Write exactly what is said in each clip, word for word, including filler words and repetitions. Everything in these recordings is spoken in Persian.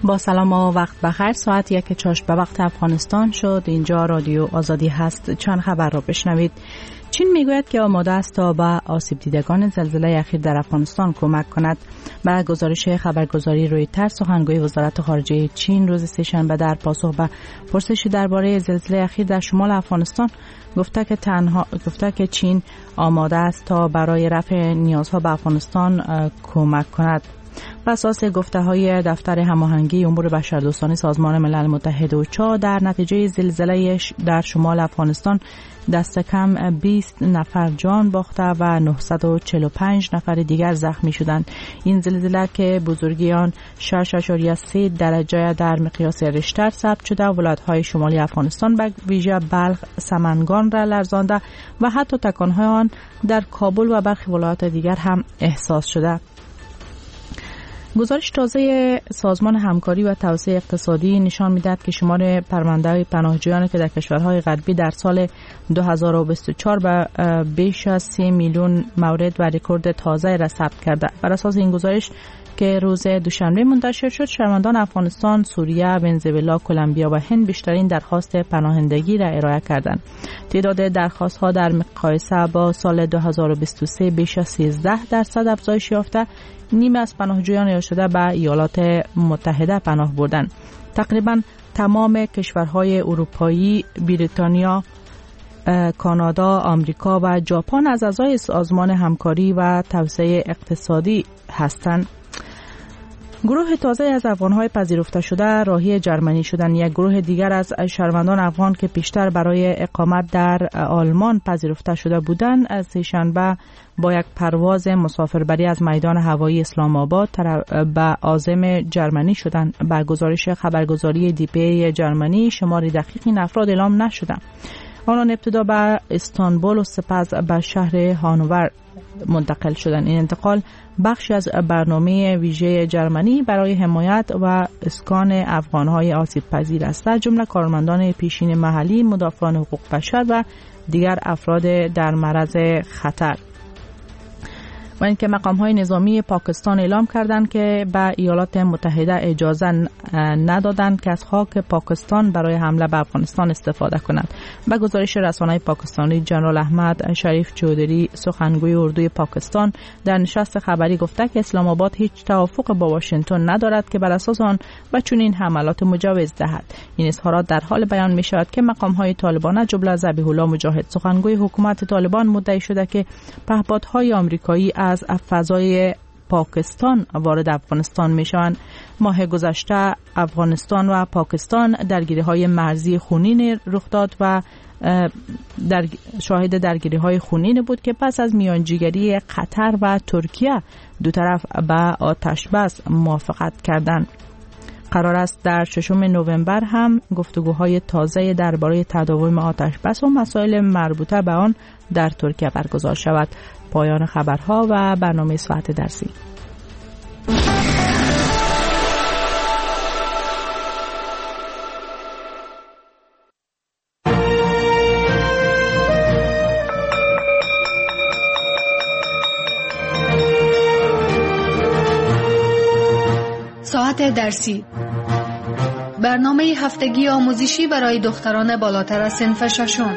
با سلام و وقت بخیر. ساعت یک چاشت به وقت افغانستان شد. اینجا رادیو آزادی هست. چند خبر را بشنوید. چین میگوید که آماده است تا به آسیب دیدگان زلزله اخیر در افغانستان کمک کند. با گزارش خبرگزاری رویترز، سخنگوی وزارت خارجه چین روز سه‌شنبه در پاسخ به پرسشی درباره زلزله اخیر در شمال افغانستان گفته که تنها گفته که چین آماده است تا برای رفع نیازها به افغانستان کمک کند. بر اساس گفته‌های دفتر هماهنگی امور بشردوستانه سازمان ملل متحد اوچا، در نتیجه زلزله در شمال افغانستان دست کم بیست نفر جان باخته و نهصد و چهل و پنج نفر دیگر زخمی شدند. این زلزله که بزرگی آن شش اشاریه سه درجه در مقیاس ریشتر ثبت شده، ولایت‌های شمالی افغانستان به ویژه بلخ، سمنگان را لرزانده و حتی تکان‌های آن در کابل و برخی ولایات دیگر هم احساس شده. گزارش تازه سازمان همکاری و توسعه اقتصادی نشان می‌دهد که شمار پرونده‌های پناهجویانی که در کشورهای غربی در سال دو هزار و بیست و چهار به بیش از سه میلیون مورد و رکورد تازه را ثبت کرده. بر اساس این گزارش که روز دوشنبه منتشر شد، شهروندان افغانستان، سوریه، ونزوئلا، کلمبیا و هند بیشترین درخواست پناهندگی را ارائه کردند. تعداد درخواست‌ها در مقایسه با سال دو هزار و بیست و سه بیش از سیزده درصد افزایش یافته. نیم از پناهجویان ارشده به ایالات متحده پناه بردند. تقریبا تمام کشورهای اروپایی، بریتانیا، کانادا، آمریکا و ژاپن از اعضای سازمان همکاری و توسعه اقتصادی هستند. گروه تازه از افغان‌های پذیرفته شده راهی جرمنی شدند. یک گروه دیگر از شهروندان افغان که پیشتر برای اقامت در آلمان پذیرفته شده بودند، از سه‌شنبه با یک پرواز مسافربری از میدان هوایی اسلام آباد به عازم جرمنی شدند. با گزارش خبرگزاری دی پی ای جرمنی، شمار دقیق این افراد اعلام نشده. آنان ابتدا به استانبول و سپس به شهر هانوور منتقل شدند. این انتقال بخشی از برنامه ویژه جرمنی برای حمایت و اسکان افغان‌های آسیب پذیر است، از جمله کارمندان پیشین محلی، مدافعان حقوق بشر و دیگر افراد در معرض خطر. و اینکه مقام‌های نظامی پاکستان اعلام کردند که به ایالات متحده اجازه ندادند که از خاک پاکستان برای حمله به افغانستان استفاده کنند. به گزارش رسانه‌های پاکستانی، جنرال احمد شریف چودری، سخنگوی اردوی پاکستان، در نشست خبری گفته که اسلام آباد هیچ توافق با واشنگتن ندارد که بر اساس آن به چنین حملات مجوز دهد. این اظهارات در حال بیان می شود که مقام‌های طالبان از جمله ذبیح الله مجاهد، سخنگوی حکومت طالبان، مدعی شده که پهپادهای آمریکایی از فضای پاکستان وارد افغانستان می شوند. ماه گذشته افغانستان و پاکستان درگیری‌های مرزی خونین رخ داد و در شاهد درگیری‌های خونین بود که پس از میانجیگری قطر و ترکیه دو طرف به آتش بس موافقت کردند. قرار است در ششم نوامبر هم گفتگوهای تازه درباره تداوم آتش بس و مسائل مربوطه به آن در ترکیه برگزار شود. پایان خبرها و برنامه ساعت درسی. ساعت درسی، برنامه هفتگی آموزشی برای دختران بالاتر از صنف ششم.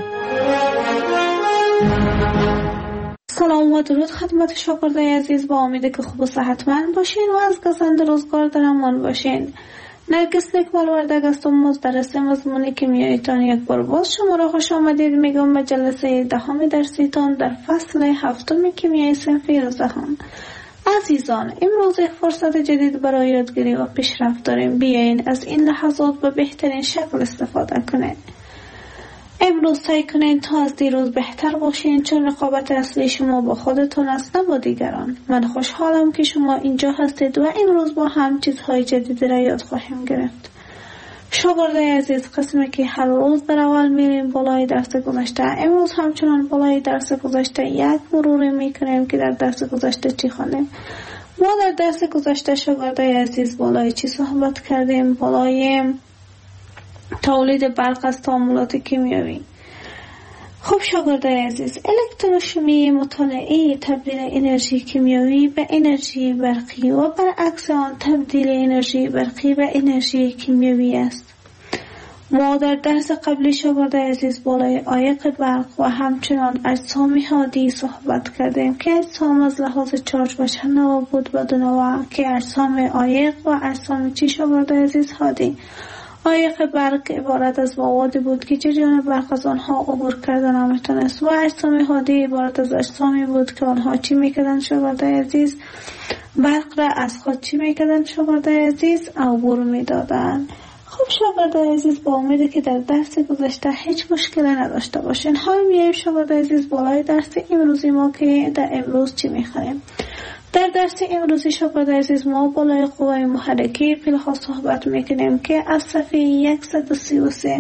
سلام و درود خدمت شاگردای عزیز، با امید که خوب و صحتمند باشین و از گزند روزگار در امان باشین. نرگس نکمال وردگ هستم، مدرس مضمون کیمیاییتان. یک بار باز شما را خوش آمدید میگم به جلسه دهم درسیتان در فصل هفتم کیمیای صنفی روزهان. عزیزان، امروز یک فرصت جدید برای یادگیری و پیشرفت داریم. بیاین از این لحظات به بهترین شکل استفاده کنید. امروز سعی کنید تا از دیروز بهتر باشین، چون رقابت اصلی شما با خودتون است، نه با دیگران. من خوشحالم که شما اینجا هستید و امروز با هم چیزهای جدیدی را یاد خواهیم گرفت. شاگردای عزیز، قسمی که هر روز در اول میریم بالای درس گذشته، امروز همچنان بالای درس گذشته یک مروری میکنیم که در درس گذشته چی خوانیم. ما در درس گذشته شاگردای عزیز بالای چی صحبت کردیم؟ بالای تولید برق از تعاملات کیمیایی. خب شاگردای عزیز، الکتروشیمی مطالعه تبدیل انرژی کیمیایی به انرژی برقی و برعکس آن تبدیل انرژی برقی به انرژی کیمیایی است. ما در درس قبلی شاگردای عزیز بالای عایق برق و همچنان اجسام هادی صحبت کردیم که اجسام از لحاظ چارج و چند نوع بود و دو نوع که اجسام عایق و اجسام چی شاگردای عزیز هادی. عایق برق عبارت از مواد بود که جریان برق از آنها عبور کردن نمیتونست و اجسام هادی عبارت از اجسامی بود که آنها چی میکردن شاگردای عزیز؟ برق را از خود چی میکردن شاگردای عزیز؟ عبور میدادن. خب شاگردای عزیز، با امیده که در درس گذشته هیچ مشکلی نداشته باشین. حال میایم شاگردای عزیز بالای درس امروزی ما که در امروز چی میخوایم. در درس امروزی شاگردای عزیز ما بالای قوه محرکه پیل‌ها صحبت میکنیم که از صفحه صد و سی و سه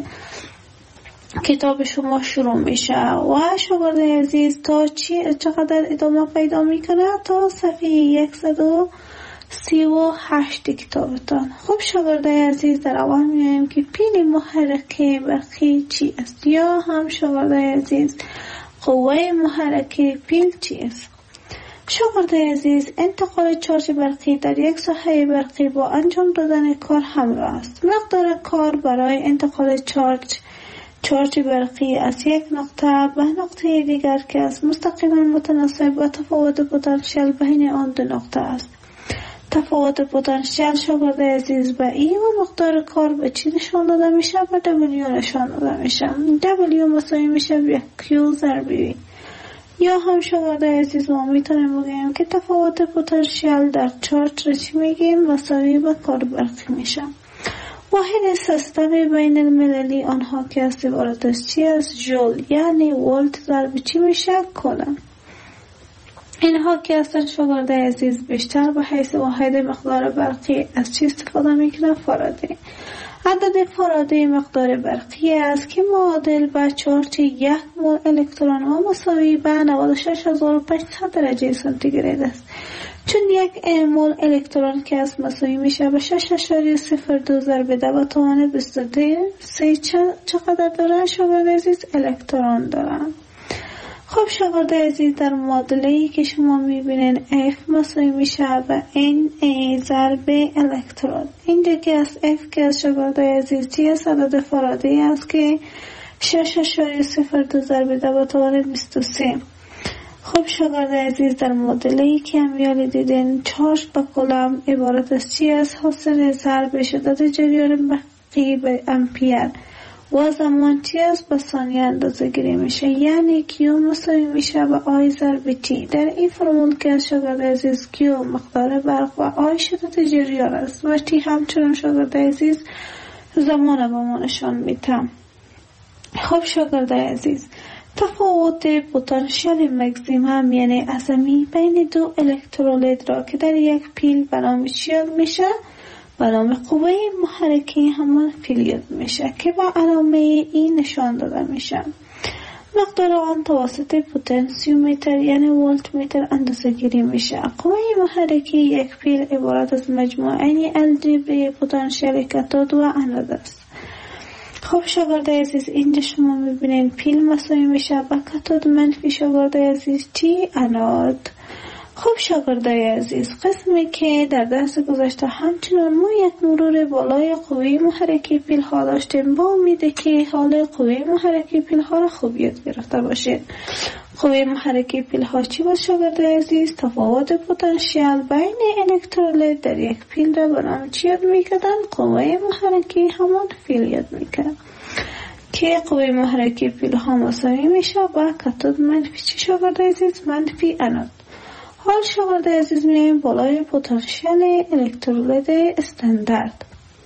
کتاب شما شروع میشه و شاگردای عزیز تا چی چقدر ادامه پیدا میکنه؟ تا صفحه صد و سی و هشت کتابتان. خب شاگردای عزیز، در اول میایم که پیل محرکه برقی چی است یا هم شاگردای عزیز قوه محرکه پیل چی است. شاگردای عزیز، انتقال چارج برقی در یک ساحه برقی با انجام دادن کار همراه است. مقدار کار برای انتقال چارج چارج برقی از یک نقطه به نقطه دیگر که از مستقیما متناسب با تفاوت پتانسیل بین آن دو نقطه است. تفاوت پتانسیل شاگردای عزیز به ای و مقدار کار به چی نشان داده میشه؟ به دبلیو نشان داده میشه. دبلیو مساوی میشه به کیو ضرب وی. یا هم شاگردای عزیز ما میتونیم بگیم که تفاوت پتانسیل در چارج را چی میگیم؟ مساوی به کار برقی میشه. واحد سیستم بین المللی آنها که است عبارت از چی است؟ جول، یعنی ولت ضرب چی میشه؟ کولم. اینها که هستن شاگردای عزیز بیشتر به حیث واحد مقدار برقی از چی استفاده میکنن؟ فارادی. عدد فارادی مقدار برقی است که معادل به چارج یک مول الکترون و مساوی به نود و شش هزار و پانصد درجه سانتیگراد است. چون یک مول الکترون که از مساوی میشه به شش اشاریه صفر دو ضرب ده به توان بیست و سه چقدر داره شاگردای عزیز؟ الکترون دارن. خب شاگردای عزیز، در معادله‌ای که شما میبینین F مساوی میشه به N ضرب الکترون. اینجا که از F که از شاگردای عزیز چی است؟ عدد فارادی است که شش اشاریه صفر دو ضرب ده به توان بیست و سه. خب شاگردای عزیز، در معادله‌ای که امیالی دیدین چارج به کولم عبارت از چی است؟ حاصل ضرب شدت جریان برقی به امپیر و زمان چی است؟ به ثانیه اندازه گیری میشه، یعنی کیو مساوی میشه به آی ضرب تی. در این فرمول که از شاگردای عزیز کیو مقدار برق و آی شدت جریان است و تی همچنان شاگردای عزیز زمان به ما نشان میده. خب شاگردای عزیز، تفاوت پتانسیل مکزیمم یعنی عظمی بین دو الکترولید را که در یک پیل به نام چی میشه؟ به نام قوه محرکه همان پیل میشه که با علامه ای نشان داده میشه. مقدار آن توسط پتانسیومتر یعنی ولت متر اندازه گیری میشه. قوه محرکه یک پیل عبارت از مجموعه الجبری پتانسیل کاتود و انود است. خب شاگردای عزیز، اینجا شما میبینین پیل مساوی میشه با کاتود منفی شاگردای عزیز تی انود. خب شاگردای عزیز، قسمی که در درس گذشته همچنان ما یک مرور بالای قوه محرکه پیل ها داشتیم، با امیده که حال قوه محرکه پیل ها را خوب یاد گرفته باشید. قوه محرکه پیل ها چی بود شاگردای عزیز؟ تفاوت پتانسیل بین الکترولید در یک پیل را به نام چی یاد میکردن؟ قوه محرکه همان پیل یاد میکردن که قوه محرکه پیل ها مساوی میشه با کاتود منفی چی شاگردای عزیز؟ منفی انود. حال شاگردای عزیز میایم بالای پتانسیل الکترولید استاندارد.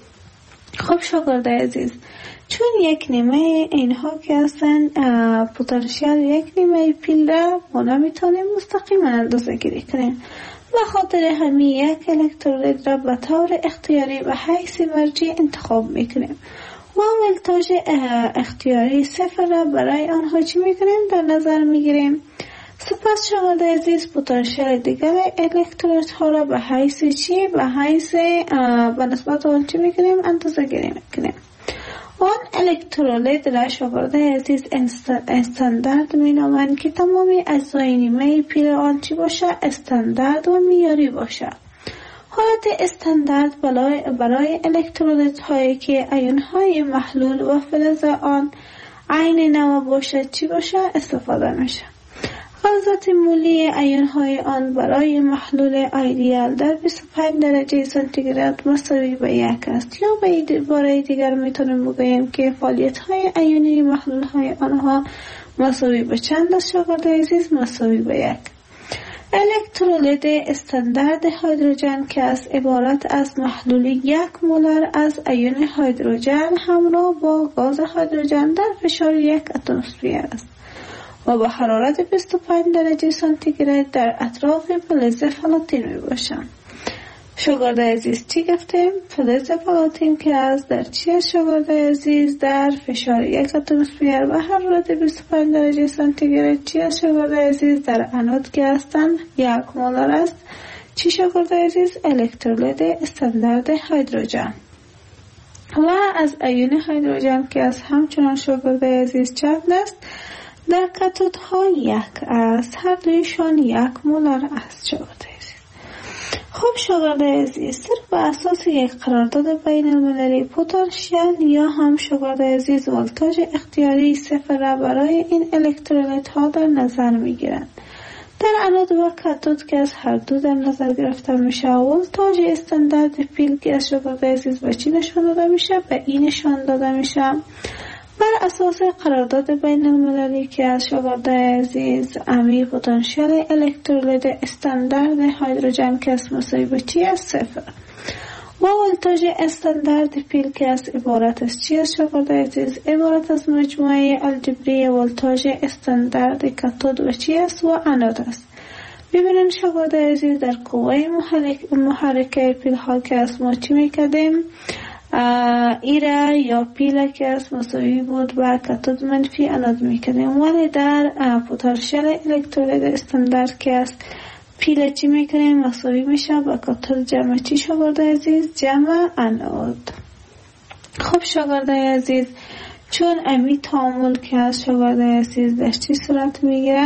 خب شاگردای عزیز، چون یک نیمه اینها که هستن پتانسیل یک نیمه پیل را ما نمیتونیم مستقیما اندازه گیری کنیم، و خاطر همین یک الکترولید را به طور اختیاری به حیث مرجع انتخاب میکنیم و ولتاژ اختیاری صفر را برای آنها چی میکنیم؟ در نظر میگیریم. سپس شاگردای عزیز پتانسیل دیگر الکترولید ها را به حیث چی؟ به حیث به نسبت آن چی میکنیم؟ اندازه گیری میکنیم. آن الکترولیت را شاگردای عزیز استاندارد می نامند که تمامی اجزای نیمه پیل آن چی باشه؟ استاندارد و معیاری باشه. حالت استاندارد برای, برای الکترولیت هایی که ایون های محلول و فلز آن عین نوع باشه چی باشه؟ استفاده میشه. غلظت مولی ایون های آن برای محلول ایدئال در بیست و پنج درجه سانتیگراد مساوی به یک است، یا به عبارت دیگر میتونیم بگوییم که فعالیت های ایونی محلول های آنها مساوی به چند است شاگردای عزیز؟ مساوی به یک. الکترولیت استاندارد هیدروژن که از عبارت از محلول یک مولر از ایون هیدروژن همراه با گاز هیدروژن در فشار یک اتمسفر است و با حرارت بیست و پنج درجه سانتیگراد در اطراف فلز پلاتین می باشند. شاگردای عزیز چی گفتیم؟ فلز پلاتین که از در چی است شاگردای عزیز؟ در فشار یک اتمسفر و حرارت بیست و پنج درجه سانتیگراد چی است شاگردای عزیز؟ در انود که هستند یک مولر است. چی شاگردای عزیز؟ الکترولیت استاندارد هیدروژن. و از ایون هیدروژن که از همچنان شاگردای عزیز چند است؟ در کاتود ها یک است، هر دویشان یک مولر است شاگردای عزیز. خب شاگردای عزیز، صرف به اساس یک قرارداد بین المللی پتانسیل یا هم شاگردای عزیز ولتاژ اختیاری صفر را برای این الکترولیت ها در نظر می گیرند. در انود و کاتود که از هر دو در نظر گرفته میشه، ولتاژ استاندارد پیل که از شاگردای عزیز به چی نشان داده میشه؟ به این نشان داده میشه. بر اساس قرارداد بین المللی که از شاگردای عزیز امی پتانسیل الکترولیت استاندارد هیدروژن که از مساوی به چی است؟ صفر. و ولتاژ استاندارد پیل که از عبارت از چی است شاگردای عزیز؟ عبارت از مجموعه الجبری ولتاژ استاندارد کاتود و چی است؟ و انود است. ببینید شاگردای عزیز، در قوه محرک محرکه پیل ها که از ما چی میکردیم؟ ایره یا پیل که از مساوی بود و کاتود منفی انود میکنیم، ولی در پتانسیل الکترولیت استاندارد که از پیل چی میکنیم؟ مساوی میشه با کاتود جمع چی شاگردای عزیز؟ جمع انود. خب شاگردای عزیز، چون امی تعامل که از شاگردای عزیز در چی صورت میگیره؟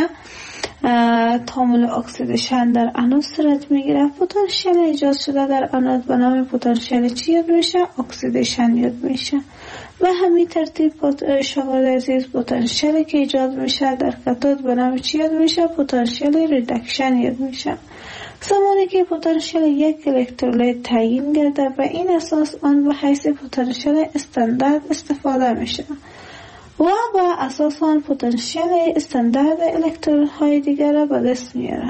تعامل اکسیدیشن در انود صورت میگیره. پتانسیل ایجاد شده در انود به نام پتانسیل چی یاد میشه؟ اکسیدیشن یاد میشه. و همین ترتیب شاگردای عزیز، پتانسیلی که ایجاد میشه در کاتود به نام چی یاد میشه؟ پتانسیل ریدکشن یاد میشه. زمانی که پتانسیل یک الکترولیت تعیین گرده، به این اساس آن به حیث پتانسیل استاندارد استفاده میشه و با اساس آن پتانسیل استاندارد الکترون های دیگر را به دست میاره.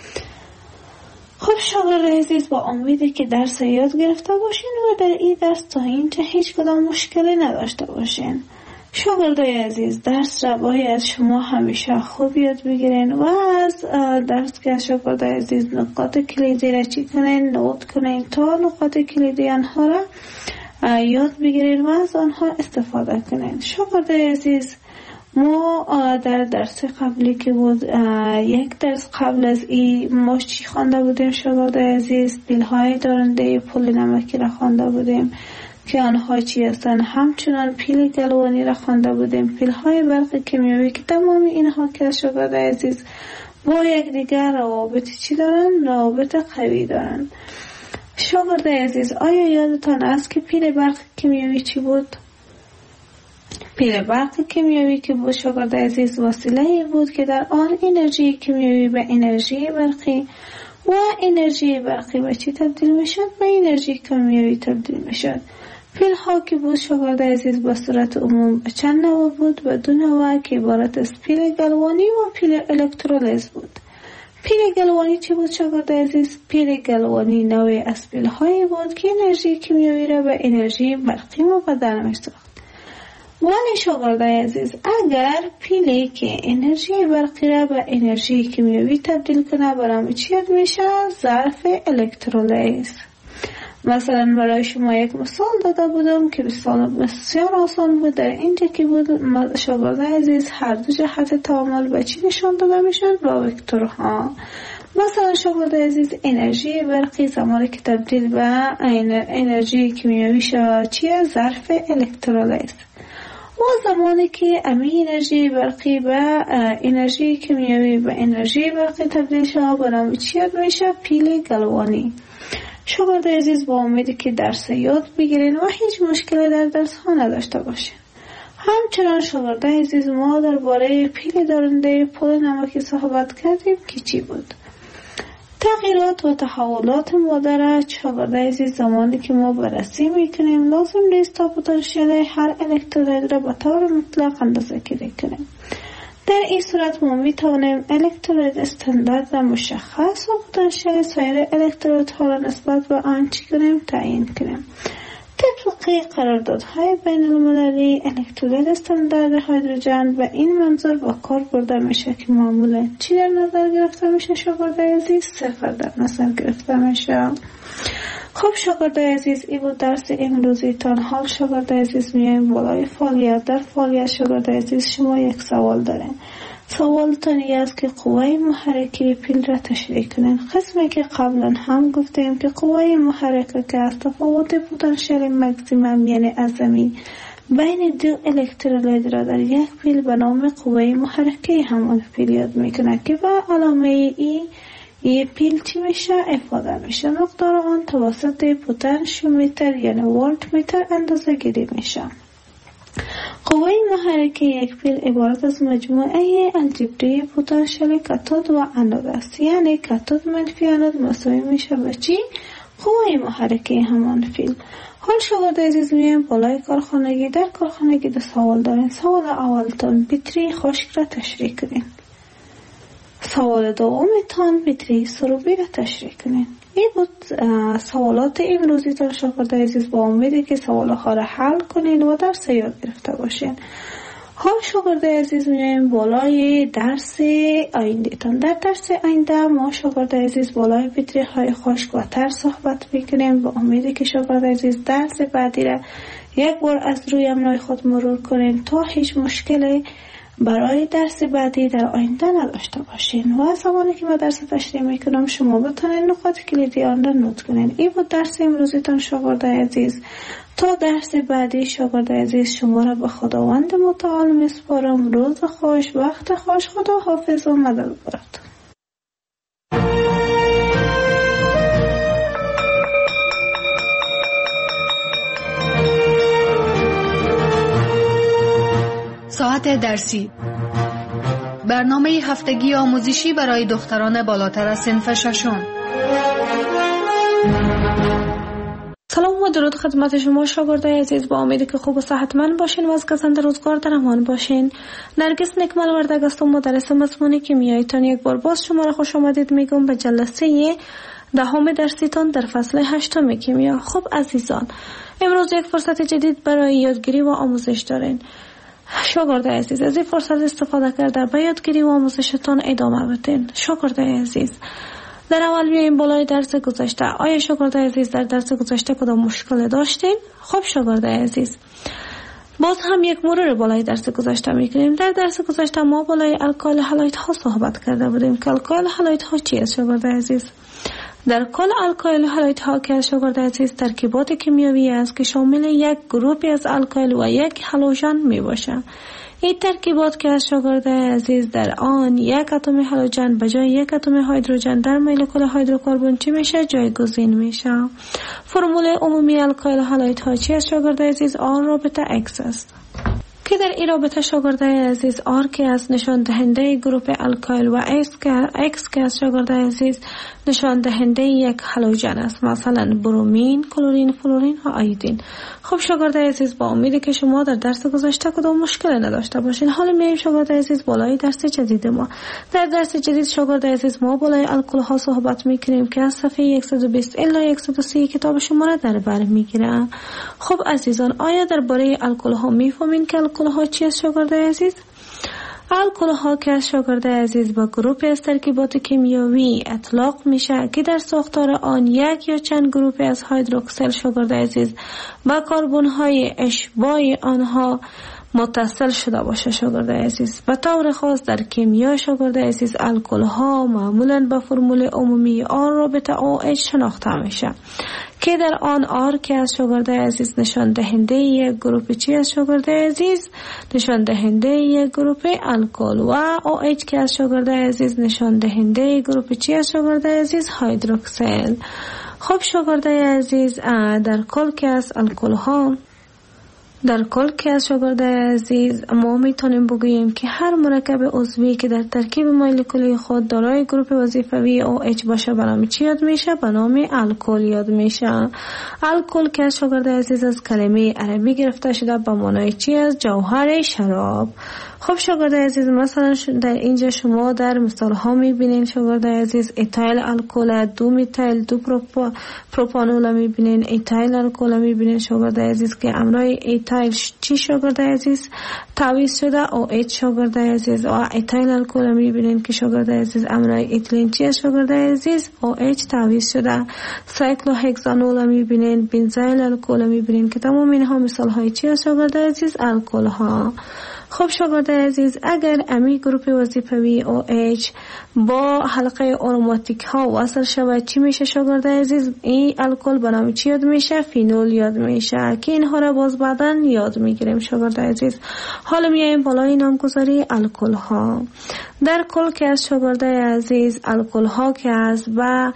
خب شاگردای عزیز، با امیدی که درس یاد گرفته باشین و در این درس تا اینجا هیچ کدام مشکلی نداشته باشین. شاگردای عزیز، درس را باید شما همیشه خوب یاد بگیرین و از درس که شاگردای عزیز نقاط کلیدی را چی کنین؟ نوت کنین تا نقاط کلیدی آنها را یاد بگیرین و از آنها استفاده کنین. شاگردای عزیز، ما در درس قبلی که بود، یک درس قبل از این ما چی خوانده بودیم شاگردای عزیز؟ پیل‌های دارنده پل نمکی را خوانده بودیم که آنها چی هستند. همچنان پیل گلوانی را خوانده بودیم، پیل‌های برق کیمیایی که تمام اینها که شاگردای عزیز با یک دیگر روابط چی دارن؟ روابط قوی دارن. شاگردای عزیز، آیا یادتان است که پیل برق کیمیایی چی بود؟ پیل برق کیمیایی که بود شاگردای عزیز وسیله‌ای بود که در آن انرژی کیمیایی به انرژی برقی و انرژی برقی به چی تبدیل میشد؟ به انرژی کیمیایی تبدیل میشد. پیل ها که بود شاگردای عزیز به صورت عموم چند نوع بود؟ و دو نوع که عبارت از پیل گلوانی و پیل الکترولیز بود. پیل گلوانی چی بود شاگردای عزیز؟ پیل گلوانی نوعی از پیل هایی بود که انرژی کیمیایی را به انرژی برقی مبدل می‌ساخت. ولی شاگردای عزیز، اگر پیلی که انرژی برقی را به انرژی کیمیایی تبدیل کنه، برای چی یاد میشه؟ ظرف الکترولیز. مثلا برای شما یک مثال داده بودم که مثال بسیار آسان بود. در اینجا که بود شاگردای عزیز، هر دو جهت تعامل به چی نشان داده میشن؟ با وکتورها. مثلا شاگردای عزیز، انرژی برقی زمانی که تبدیل به انرژی کیمیایی شود چیه؟ ظرف الکترولیز. و زمانی که امی انرژی برقی به انرژی کیمیایی و انرژی برقی تبدیل شود به نام چی یاد میشه؟ پیل گلوانی. شاگرد عزیز با امیدی که درس یاد بگیرین و هیچ مشکلی در درس ها نداشته باشین. همچنان شاگرد عزیز ما درباره پیل دارنده پل نمکی صحبت کردیم که چی بود؟ تغییرات و تحولات مادر شاگرد عزیز زمانی که ما بررسی میکنیم لازم نیست تا پتانسیل هر الکترولید را به طور مطلق اندازه گیری کنیم. در این صورت ما میتوانیم الکترولید استاندارد را مشخص و پتانسیل سایر الکترولیدها را نسبت به آن چی کنیم تعیین کنیم. طبق قراردادهای بین المللی الکترولید استاندارد هیدروژن به این منظور با کار برده میشه که معمولا چی در نظر گرفته میشه شاگرد عزیز؟ صفر در نظر گرفته میشه. خب شاگرد عزیز این بود درس امروزی تان. حال شاگرد عزیز میایم بالای فعالیت. در فعالیت شاگرد عزیز شما یک سوال دارین. سوالتان این است که قوه محرکه پیل را تشریح کنین. قسمی که قبلا هم گفتیم که قوه محرکه که از تفاوت پتانسیل مکسیمم یعنی عظمی بین دو الکترولید را در یک پیل به نام قوه محرکه همان پیل یاد میکنه که با علامه ای این پیل چی میشه؟ افاده میشه. مقدار آن توسط پتانشیومتر یعنی ولت متر اندازه گیری میشه. قوه محرکه یک پیل عبارت از مجموعه الجبری پتانسیل کاتود و انود است. یعنی کاتود منفی انود مساوی میشه به چی؟ قوه محرکه همان پیل. حال شاگرد عزیز میایم بالای کارخانگی. در کارخانگی دو سوال دارین. سوال اولتان بطری خشک را تشریح کنین. سوال دومتان بطری سروبی را تشریح کنین. این بود سوالات امروزی تان شاگرد عزیز. با امیدی که سوالها را حل کنین و درس یاد گرفته باشین. حال شاگرد عزیز میایم بالای درس آینده تان. در درس آینده ما شاگرد عزیز بالای بطری های خشک و تر صحبت میکنیم. با امیدی که شاگرد عزیز درس بعدی را یک بار از روی املای خود مرور کنین تا هیچ مشکلی برای درس بعدی در آینده نداشته باشین. و زمانی که ما درس تشریح میکنم شما بتونین نقاط کلیدی آن را نوت کنین. این بود درس امروزیتان شاگرد عزیز. تا درس بعدی شاگرد عزیز شما را به خداوند متعال میسپارم. روز خوش، وقت خوش. خدا حافظ و مدد براتون. ساعت درسی، برنامه هفتگی آموزشی برای دختران بالاتر از صنف ششم. سلام و درود خدمت شما شاگردای عزیز. با امیدی که خوب و صحتمند باشین و از گزند روزگار در امان باشین. نرگس نکمل وردگ هستم، مدرس مضمون کیمیاییتان. یک بار باز شما را خوش آمدید میگم به جلسه دهم درسیتان در فصل هشتم کیمیا. خب عزیزان، امروز یک فرصت جدید برای یادگیری و آموزش دارین. شاگرد عزیز، از این فرصت استفاده کرده به یادگیری و آموزشتان ادامه بدین. شاگرد عزیز، در اول میایم بالای درس گذشته. آیا شاگرد عزیز در درس گذشته کدام مشکل داشتین؟ خب شاگرد عزیز، باز هم یک مرور بالای درس گذشته میکنیم. در درس گذشته ما بالای الکل هالوید ها صحبت کرده بودیم که الکل هالوید ها چی است شاگرد عزیز؟ در کل الکل هالوید ها که شاگرد عزیز ترکیبات کیمیایی است که شامل یک گروپی از الکل و یک هالوژن می باشه. این ترکیبات که از شاگرد عزیز در آن یک اتم هالوژن به جای یک اتم هیدروژن در مولکول هیدروکربن چی میشه؟ جایگزین میشه. فرمول عمومی الکل هالوید ها چی است شاگرد عزیز؟ آن رابطه X است که در این رابطه شاگرد عزیز آر که از نشان دهنده گروپ الکل و X که از شاگرد عزیز نشان دهنده یک هالوژن است، مثلا برومین، کلورین، فلورین و آیودین. خب شاگرد عزیز، با امیدی که شما در درس گذشته کدام مشکل نداشته باشین. حالا میایم شاگرد عزیز بالای درس جدید ما. در درس جدید شاگرد عزیز ما بالای الکل ها صحبت میکنیم که از صفحه صد و بیست الی صد و سی کتاب شما را در بر میگیرم. خب عزیزان، آیا درباره الکل ها میفهمین که الکل ها چی است شاگرد عزیز؟ الکل ها که از شاگرد عزیز با گروپی از ترکیبات کیمیایی اطلاق میشه که در ساختار آن یک یا چند گروپی از هیدروکسل شاگرد عزیز با کربن های اشباع آنها متصل شده باشه شاگرد عزیز. به طور خاص در کیمیا شاگرد عزیز الکل ها معمولا با فرمول عمومی آن رابطه او اچ شناخته میشه که در آن آر که از شاگرده عزیز نشان دهنده یک گروپ چی از شاگرده عزیز؟ نشان دهنده یک گروپ الکل و او اچ که از شاگرده عزیز نشان دهنده گروپ چی از شاگرده عزیز؟ هیدروکسیل. خب شاگرده عزیز در کل که از الکل ها در کل که از شاگرده عزیز ما میتونیم بگوییم که هر مرکب عضوی که در ترکیب مولکولی خود دارای گروپ وظیفوی او اچ باشه به نام چی یاد میشه؟ به نام الکل یاد میشه. الکل که از شاگرده عزیز از کلمه عربی گرفته شده به معنای چی؟ از جوهر شراب. خب شاگرده عزیز مثلا در اینجا شما در مثال ها میبینین شاگرده عزیز ایتایل الکل، دو میتایل دو پروپا پروپانول میبینین، ایتایل الکل میبینین شاگرده عزیز که امرای ایتایل چی شاگرده عزیز تعویض شده او اچ شاگرده عزیز، و ایتایل الکل میبینین که شاگرده عزیز امرای ایتیلین چی شاگرده عزیز او اچ تعویض شده. سایکلوهکسانول میبینین، بنزایل الکل میبینین که تمام اینها مثال های چی شاگرده عزیز؟ الکل ها. خب شاگرده عزیز اگر امی گروپ وظیفوی او اچ با حلقه آروماتیک ها وصل شود چی میشه شاگرده عزیز؟ این الکل به نام چی یاد میشه؟ فینول یاد میشه که اینها را باز بعدا یاد میگیریم شاگرده عزیز. حالا میایم بالای نامگذاری الکل ها. در کل که از شاگرده عزیز الکل ها که از و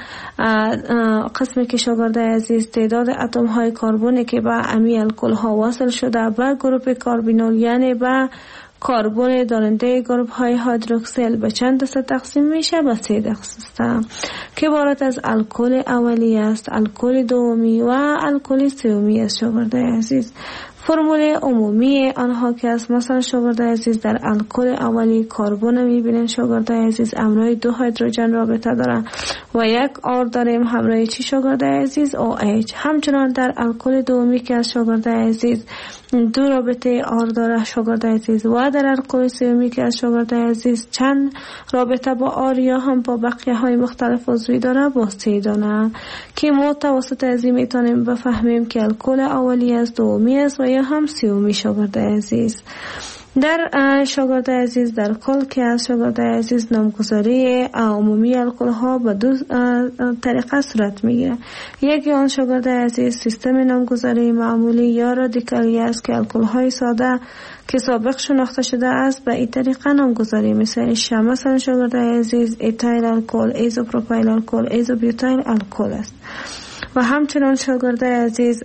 قسمی که شاگرده عزیز تعداد اتم های کربنی که با امی الکل ها وصل شده با گروپ کاربینول یعنی با کربن دارنده گروپ های هیدروکسیل به چند دسته تقسیم میشه؟ به سه دسته که عبارت از الکل اولی است، الکل دومی و الکل سومی است شاگرده عزیز. فرمول عمومی آنها که است مثلا شاگرده عزیز در الکل اولی کربن میبینین شاگرده عزیز همراه دو هیدروژن رابطه داره و یک آر داریم همراه چی شاگرده عزیز؟ او اچ. همچنان در الکل دومی که از شاگرده عزیز دو رابطه آر داره شاگرده عزیز و در الکل سومی که از شاگرده عزیز چند رابطه با آر یا هم با بقیه های مختلف عضوی داره با سه دانه که ما توسط ازی میتونیم بفهمیم که الکل اولی از دومی است و یا هم سومی شاگرده عزیز. در شاگرده عزیز در کل که از شاگرده عزیز نامگذاری عمومی الکل ها به دو طریقه صورت میگیره. یکی آن شاگرده عزیز سیستم نامگذاری معمولی یا رادیکالی است که الکل های ساده که سابق شناخته شده است به این طریقه نامگذاری مثل شما مثلا شاگرده عزیز ایتایل الکل، ایزوپروپایل الکل، ایزوبیوتایل الکل است. و همچنان شاگرده عزیز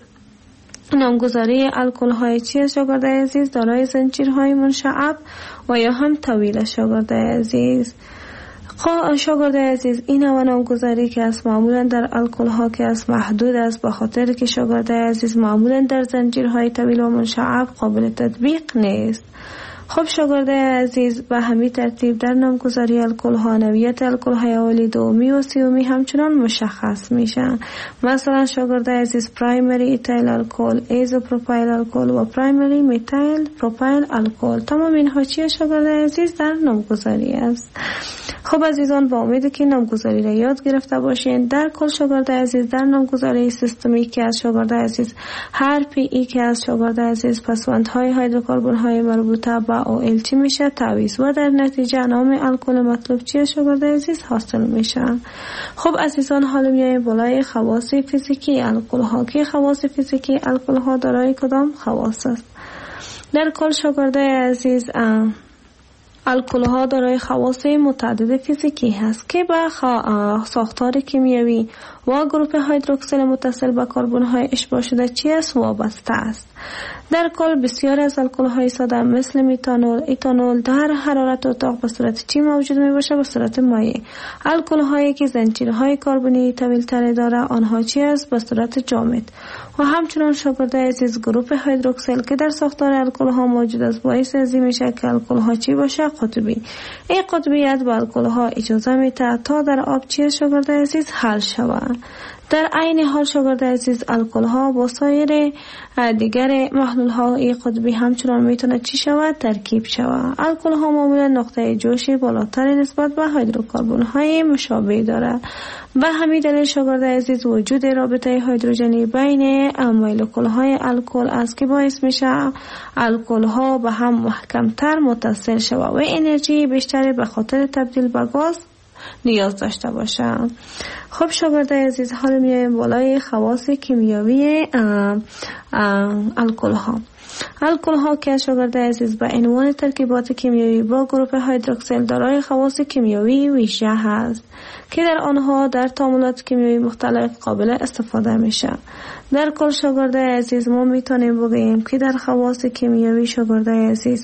نامگذاری الکل های چی شاگرده عزیز دارای زنجیرهای منشعب و یا هم طویل شاگرده عزیز. شاگرده عزیز این نوع نامگذاری که است معمولا در الکل ها که است محدود است به خاطر که شاگرده عزیز معمولا در زنجیرهای طویل و منشعب قابل تطبیق نیست. خب شاگرده عزیز به همین ترتیب در نامگذاری الکل ها نوعیت الکل های اولی دومی و سومی همچنان مشخص میشن. مثلا شاگرده عزیز پرایمری ایتایل الکل، ایزوپروپایل الکل و پرایمری میتایل پروپایل الکل. تمام اینها چیه شاگرده عزیز؟ در نامگذاری است. خب عزیزان با امید که نامگذاری را یاد گرفته باشین. در کل شاگرده عزیز در نامگذاری سیستمی که از شاگرده عزیز هر پی ای که از شاگرده عزیز پسوندهای هیدروکربن های مربوطه با او ال چی میشه؟ تعویض و در نتیجه نام الکل مطلوب چیه شاگرده عزیز؟ حاصل میشه. خب عزیزان حالا میایم بالای خواص فیزیکی الکل ها که خواص فیزیکی الکل ها دارای کدام خواص است؟ در کل شاگرده عزیز الکل ها دارای خواص متعدد فیزیکی هست که به ساختار کیمیایی و گروپ هیدروکسیل متصل به کربن های اشباع شده چی است؟ وابسته است. در کل بسیار از الکل های ساده مثل میتانول، ایتانول در حرارت اتاق به صورت چی موجود می باشه؟ به صورت مایع. الکل هایی که زنجیرهای کربنی طویل تر داره آنها چی است؟ به صورت جامد. و همچنان شاگرده عزیز گروپ هیدروکسیل که در ساختار الکل ها موجود است باعث ازی میشه که الکل ها چی باشه؟ قطبی. این قطبیت به الکل ها اجازه میده تا در آب چی شاگرده عزیز؟ حل شود. در عین حال شاگرده عزیز الکل ها با سایر دیگر محلول های قطبی همچنان میتونه چی شود؟ ترکیب شود. الکل ها معمولا نقطه جوش بالاتر نسبت به هیدروکربن های مشابه داره. به همین دلیل شاگرده عزیز وجود رابطه هیدروژنی بین مولکول های الکل است که باعث میشه الکل ها به هم محکمتر متصل شود و انرژی بیشتری به خاطر تبدیل به گاز نیاز داشته باشه. خب شاگرده عزیز، حالا میایم بالای خواص کیمیایی الکل ها. الکل ها که شاگرده عزیز به عنوان ترکیبات کیمیایی با گروه هیدروکسیل دارای خواص کیمیایی ویژه هست که در آنها در تعاملات کیمیایی مختلف قابل استفاده میشه. در کل شاگرده عزیز ما میتونیم بگیم که در خواص کیمیایی شاگرده عزیز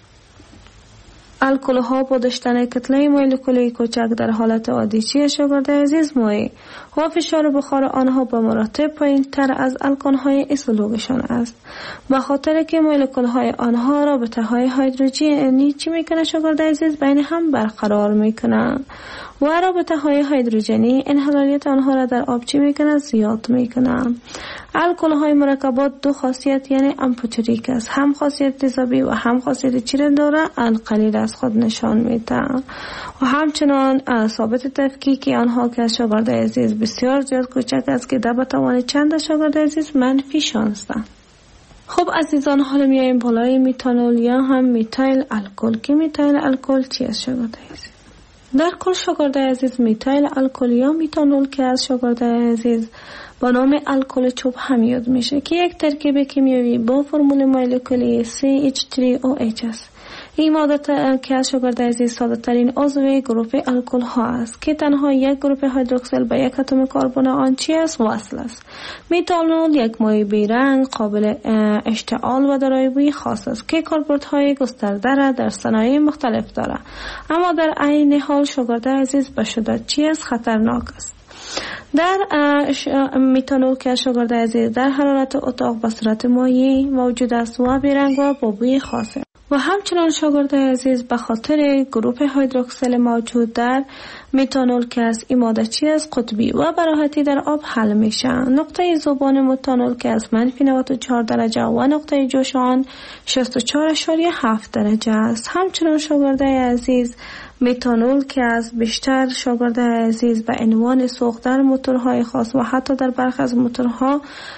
الکل ها با داشتن کتله مولکولی کوچک در حالت عادی چیه شاگرده عزیز مایع و فشار بخار آنها به مراتب پایین تر از الکل های ایزولوگشان است، به خاطر که مولکول های آنها رابطه های هیدروژنی چی میکنه شاگرده عزیز بین هم برقرار میکنه و رابطه های هیدروژنی انحلالیت آنها را در آب چی میکنه زیاد میکنه. الکل های مرکبات دو خاصیت یعنی امپوتریک است، هم خاصیت تیزابی و هم خاصیت چیره داره القلیل از خود نشان میده و همچنان ثابت تفکیکی آنها که شاگرده عزیز بسیار زیاد کوچک است که در بتوان چند شاگرده عزیز منفی شانزده. خب عزیزان، حالا میایم بالای میتانول یا هم میتایل الکل که میتایل الکل چی است شاگرده عزیز؟ در کل شاگرده عزیز میتایل الکل یا میتانول که از شاگرده عزیز با نام الکل چوب هم یاد میشه که یک ترکیب کیمیایی با فرمول مولکولی سی اچ سه او اچ است. این ماده که از شاگرده عزیز ساده ترین عضو گروه الکل ها است که تنها یک گروه هیدروکسیل به یک اتم کربن آن چی است وصل است. میتانول یک مایع بیرنگ قابل اشتعال و دارای بوی خاص است که کاربردهای گسترده را در صنایع مختلف دارد، اما در عین حال شاگرده عزیز به شدت چی است خطرناک است. در میتانول که شاگرده عزیز در حرارت اتاق به صورت مایع موجود است و بیرنگ و با بوی خاص و همچنان شاگرده عزیز به خاطر گروه هیدروکسیل موجود در میتانول که از این ماده چی است قطبی و به راحتی در آب حل میشه. نقطه ذوبان میتانول که از منفی نود و چهار درجه و نقطه جوش آن شصت و چهار اشاریه هفت درجه است. همچنان شاگرده عزیز میتانول که از بیشتر شاگرده عزیز به عنوان سوخت در موتورهای خاص و حتی در برخی از موتورها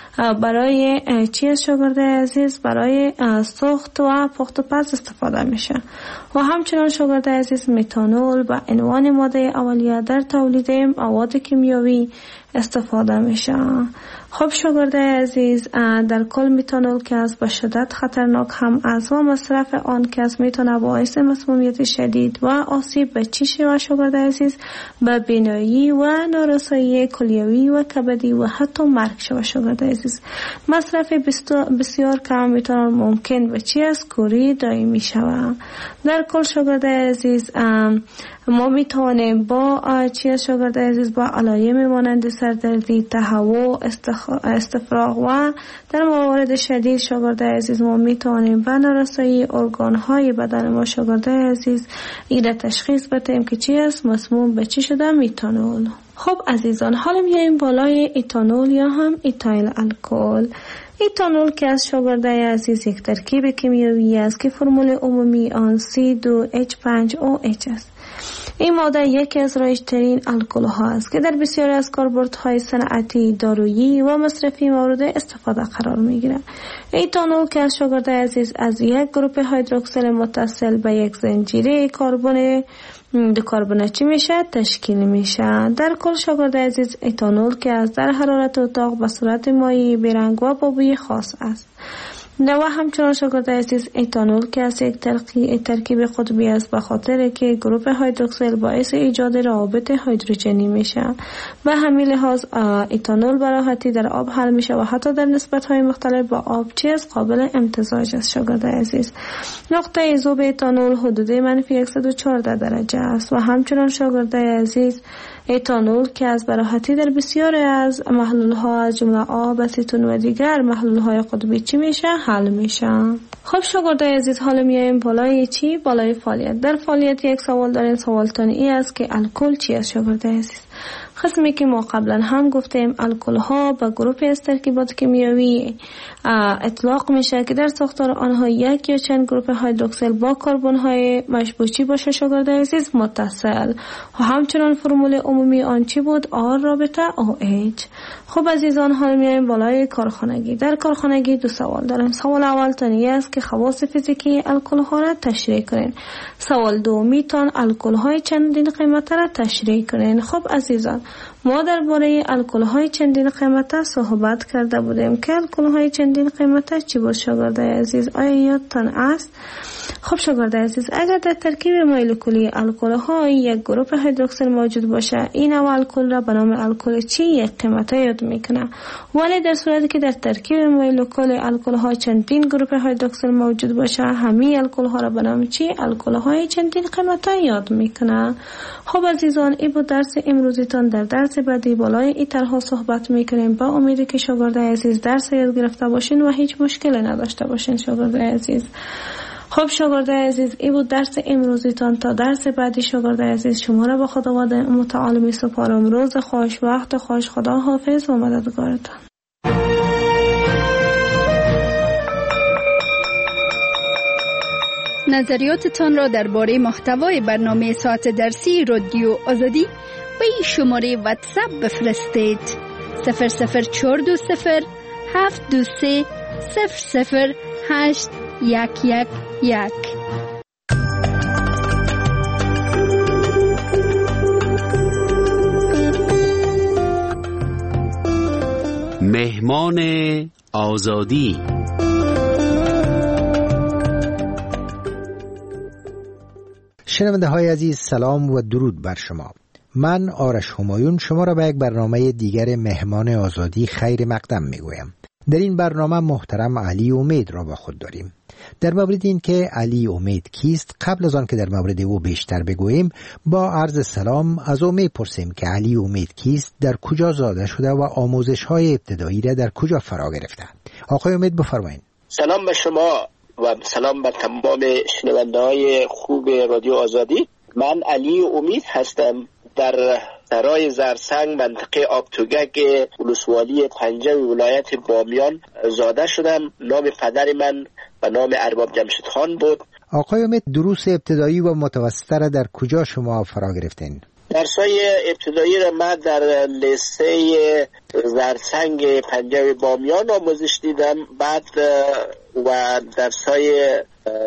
برای چیز شاگرده عزیز برای سوخت و پخت و پز استفاده میشه و همچنان شاگرده عزیز میتانول به عنوان ماده اولیه در تولید مواد کیمیایی استفاده میشه. خب شاگرده عزیز، در کل میتانول که از به شدت خطرناک هم از و مصرف آن که از میتونه باعث مسمومیت شدید و آسیب به چشم و شاگرده عزیز به بینایی و نارسایی کلیوی و کبدی و حتی مرگ شود شاگرده عزیز. مصرف بسیار کم میتانول ممکن به چی از کوری دائمی شود. در کل شاگرده عزیز ما میتوانیم با چی شاگرده عزیز با علایم مانند سردردی، تهوع، استفراغ و در موارد شدید شاگرده عزیز ما میتوانیم به نارسایی ارگان های بدن ما شاگرده عزیز این تشخیص بدیم که چی است مسموم به چی شده میتانول. خب عزیزان، حالا میایم بالای ایتانول یا هم ایتایل الکل. ایتانول که از شاگرده عزیز یک ترکیب کیمیایی است که فرمول عمومی آن سی دو اچ پنج او اچ است. این ماده یکی از رایج‌ترین الکل ها است که در بسیاری از کاربردهای صنعتی، دارویی و مصرفی مورد استفاده قرار می‌گیرد. ایتانول که از شاگرده عزیز از یک گروه هیدروکسیل متصل به یک زنجیره کربن دو کربن چی میشه تشکیل میشه. در کل شاگرده عزیز ایتانول که از در حرارت اتاق به صورت مایع بیرنگ و با بوی خاص است. و همچنان شاگرده عزیز ایتانول که از یک ترکیب قطبی است به خاطر که گروه هیدروکسیل باعث ایجاد روابط هیدروژنی میشه. به همین لحاظ ایتانول به راحتی در آب حل میشه و حتی در نسبت‌های مختلف با آب چیز قابل امتزاج است شاگرده عزیز. نقطه ذوب ایتانول حدود منفی صد و چهارده درجه است و همچنان شاگرده عزیز ایتانول که از براحتی در بسیاری از محلول‌ها از جمله آب، اسیتون و دیگر محلول‌های قطبی چی میشه حل میشه. خب شاگرده عزیز، حالا میایم بالای چی؟ بالای فعالیت. در فعالیت یک سوال داریم، سوالتان ای است که الکل چی است شاگرده عزیز؟ قسمی که ما قبلا هم گفتیم الکل ها به گروه از ترکیبات کیمیایی اطلاق میشه که در ساختار آنها یک یا چند گروه هیدروکسیل با کربن های مشبوچی باشه شاگرده عزیز متصل و همچنان فرمول عمومی آن چی بود؟ آر رابطه او اچ. خب عزیزان، حالا میایم بالای کارخانگی. در کارخانگی دو سوال دارم. سوال اول تانی است که خواص فیزیکی الکل ها را تشریح کنین. سوال دومی تان الکل های چندین قیمته را تشریح کنین. خب عزیزان، ما درباره الکل های چندین قیمته صحبت کرده بودیم که الکل های چندین قیمته چی بود شاگرد عزیز؟ آیا یادتان است؟ خب شاگرد عزیز، اگر در ترکیب مولکولی الکل های یک گروه هیدروکسیل موجود باشه، این نوع الکل را به نام الکل چی یک قیمته یاد میکنه. ولی در صورتی که در ترکیب مولکول الکل ها چندین گروه هیدروکسیل موجود باشه، همین الکل ها را به نام چی؟ الکل های چندین قیمته یاد میکنه. خب عزیزان، این بود درس امروزتان. در درس بعدی بالای این طرح صحبت میکنیم. با امیدی که شاگرد عزیز درس یاد گرفته باشین و هیچ مشکلی نداشته باشین شاگرد عزیز. خب شاگرد عزیز، این بود درس امروزتان. تا درس بعدی شاگرد عزیز، شما را به خداوند متعال می سپارم. روز خوش، وقت خوش، خدا حافظ و مددگارتان. نظریاتتان را درباره محتوای برنامه ساعت درسی رادیو آزادی به این شماره واتساپ بفرستید: صفر صفر چهار دو صفر هفت دو سه صفر صفر هشت یک یک یک. مهمان آزادی. شنونده های عزیز، سلام و درود بر شما. من آرش همایون شما را به یک برنامه دیگر مهمان آزادی خیر مقدم میگویم. در این برنامه محترم علی امید را با خود داریم. در مورد این که علی امید کیست، قبل از آن که در مورد او بیشتر بگوییم، با عرض سلام از او میپرسیم که علی امید کیست، در کجا زاده شده و آموزش های ابتدایی را در کجا فرا گرفته. آقای امید بفرمایید. سلام به شما و سلام به تمام شنونده های خوب رادیو آزادی. من علی امید هستم. در سرای زرسنگ منطقه آبتوگک ولسوالی پنجم ولایت بامیان زاده شدم. نام پدر من و نام ارباب جمشید خان بود. آقای امید، دروس ابتدایی و متوسطه را در کجا شما فرا گرفتین؟ درسای ابتدایی را من در لیسه زرسنگ پنجم بامیان آموزش دیدم. بعد و درسای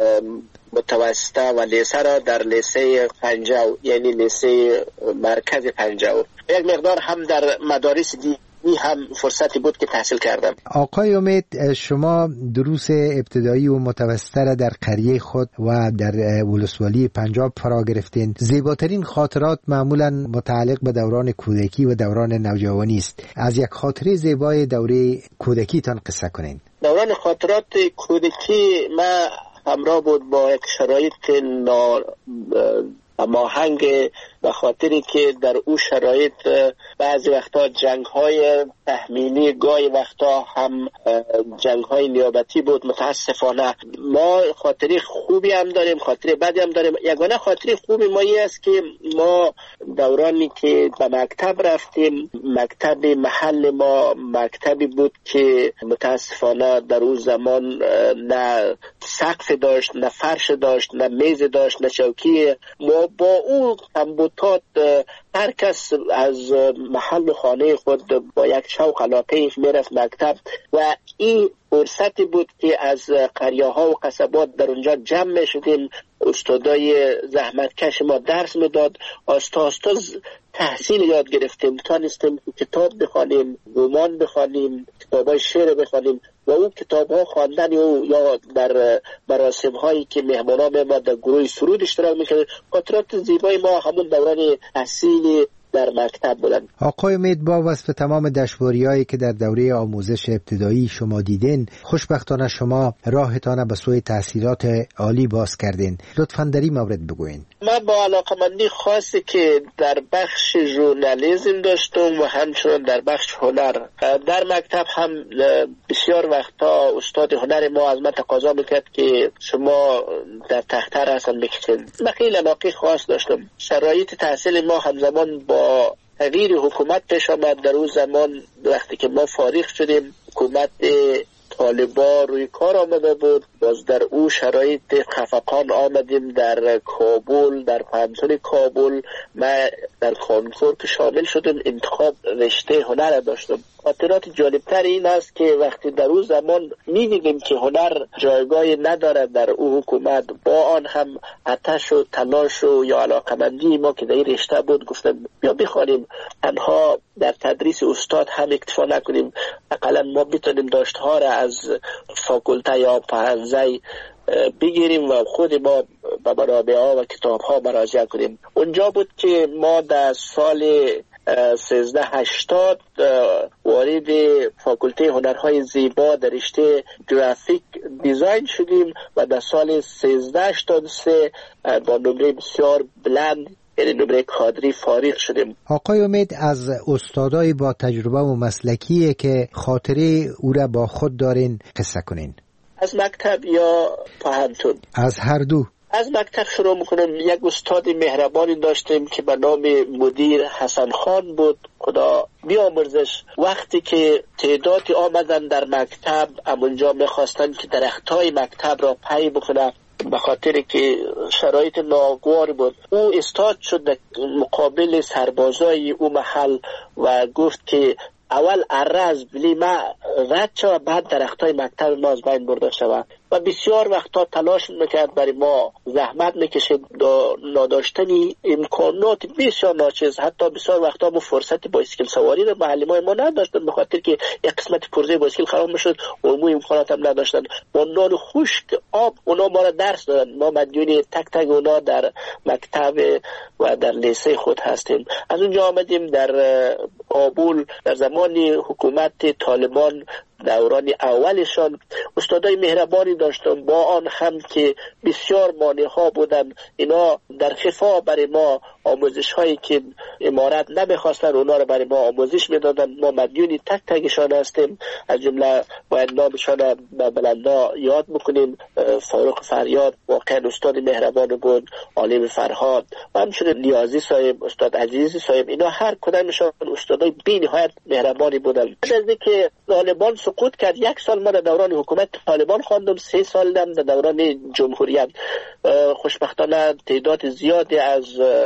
متوسطه و لیسه را در لیسه پنجاو، یعنی لیسه مرکز پنجاو، یک مقدار هم در مدارس دیگه هم فرصتی بود که تحصیل کردم. آقای امید، شما دروس ابتدایی و متوسطه را در قریه خود و در ولسوالی پنجاب فرا گرفتین. زیباترین خاطرات معمولا متعلق به دوران کودکی و دوران نوجوانی است. از یک خاطره زیبای دوره کودکی تان قصه کنین. دوران خاطرات کودکی ما همراه بود با یک شرایط نا ماهنگ، به خاطری که در او شرایط بعضی وقتا جنگ های تحمیلی، گاهی وقتا هم جنگ های نیابتی بود. متاسفانه ما خاطری خوبی هم داریم، خاطری بدی هم داریم. یگانه خاطری خوبی ما این است که ما دورانی که به مکتب رفتیم، مکتب محل ما مکتبی بود که متاسفانه در اون زمان نه سقف داشت، نه فرش داشت، نه میز داشت، نه چوکی. ما با اون کمبودات هر کس از محل خانه خود با یک شوق علاقه میرفت مکتب و این فرصتی بود که از قریه ها و قصبات در اونجا جمع می شدیم. استادای زحمتکش ما درس میداد. آستا آستا تحصیل یاد گرفتیم، تانستیم کتاب بخوانیم، رمان بخوانیم، کتابای شعر بخوانیم و اون کتاب ها خواندن او یا در مراسم هایی که مهمانان ما در گروه سرود اشتراک میکردن. خاطرات زیبای ما همون دوران تحصیل در مکتب بودن. آقای امید، با وصف تمام دشواری‌هایی که در دوره آموزش ابتدایی شما دیدین، خوشبختانه شما راهتان به سوی تحصیلات عالی باز کردین. لطفاً در این مورد بگوین. من با علاقمندی خاصی که در بخش ژورنالیسم داشتم و همچنین در بخش هنر در مکتب هم بسیار وقتا استاد هنر ما از من تقاضا میکرد که شما در تختر هستن بکشید. من خیلی علاقه خاص داشتم. شرایط تحصیل ما همزمان با تغییر حکومت پیش آمد. در اون زمان وقتی که ما فارغ شدیم، حکومت طالبا روی کار آمده بود. باز در او شرایط خفقان آمدیم در کابل، در پانتون کابل. من در کنکور که شامل شدم انتخاب رشته هنر داشتم. خاطرات جالبتر این است که وقتی در اون زمان می‌دیدیم که هنر جایگاهی نداره در او حکومت، با آن هم آتش و تلاش و یا علاقمندی ما که در این رشته بود گفتم بیا بخوانیم، تنها در تدریس استاد هم اکتفا نکنیم، اقلا ما بتونیم داشته ها را از فاکولته یا پهنزه بگیریم و خود ما به منابع ها و کتاب ها مراجعه کنیم. اونجا بود که ما در سال سیزده هشتاد وارد فاکولته هنرهای زیبا در رشته گرافیک دیزاین شدیم و در سال سیزده هشتاد و سه با نمره بسیار بلند، یعنی نمره کادری، فارغ شدیم. آقای امید از استادای با تجربه و مسلکیه که خاطره او را با خود دارین قصه کنین. از مکتب یا پهنتون؟ از هر دو. از مکتب شروع میکنم. یک استاد مهربانی داشتیم که به نام مدیر حسن خان بود، خدا بیامرزش. وقتی که تعدادی آمدن در مکتب، امونجا میخواستن که درختای مکتب را پی بکنن، به خاطر که شرایط ناگوار بود. او استاد شد در مقابل سربازای او محل و گفت که اول عرض بلی ما رد شد، بعد درختای مکتب ما از بین برده شود. و بسیار وقتا تلاش میکرد برای ما، زحمت میکشید، نداشتنی امکانات بسیار ناچیز. حتی بسیار وقتا ما فرصت بایسکل سواری رو معلمان ما نداشتن، به خاطر که یک قسمت پرزه بایسکل خراب میشد و مو امکانات هم نداشتن. با نان خشک آب اونا ما را درس دادن، ما مدیون تک تک اونا در مکتب و در لیسه خود هستیم. از اونجا آمدیم در کابل. در زمان حکومت طالبان دوران اولشان استادای مهربانی داشتم، با آن هم که بسیار مانع ها بودن. اینا در خفا برای ما آموزش هایی که امارت نمیخواستن اونا رو برای ما آموزش میدادن. ما مدیونی تک تکشان هستیم. از جمله باید نامشان به بلندا یاد بکنیم. فاروق فریاد واقعا استاد مهربان بود، عالم فرهاد و همچنین نیازی صاحب، استاد عزیزی صاحب، اینا هر کدامشان استادای بی نهایت مهربانی بودن. بعد از اینکه طالبان سقوط کرد، یک سال ما در دوران حکومت طالبان خواندم، سه سال هم در دوران جمهوریت. خوشبختانه تعداد زیادی از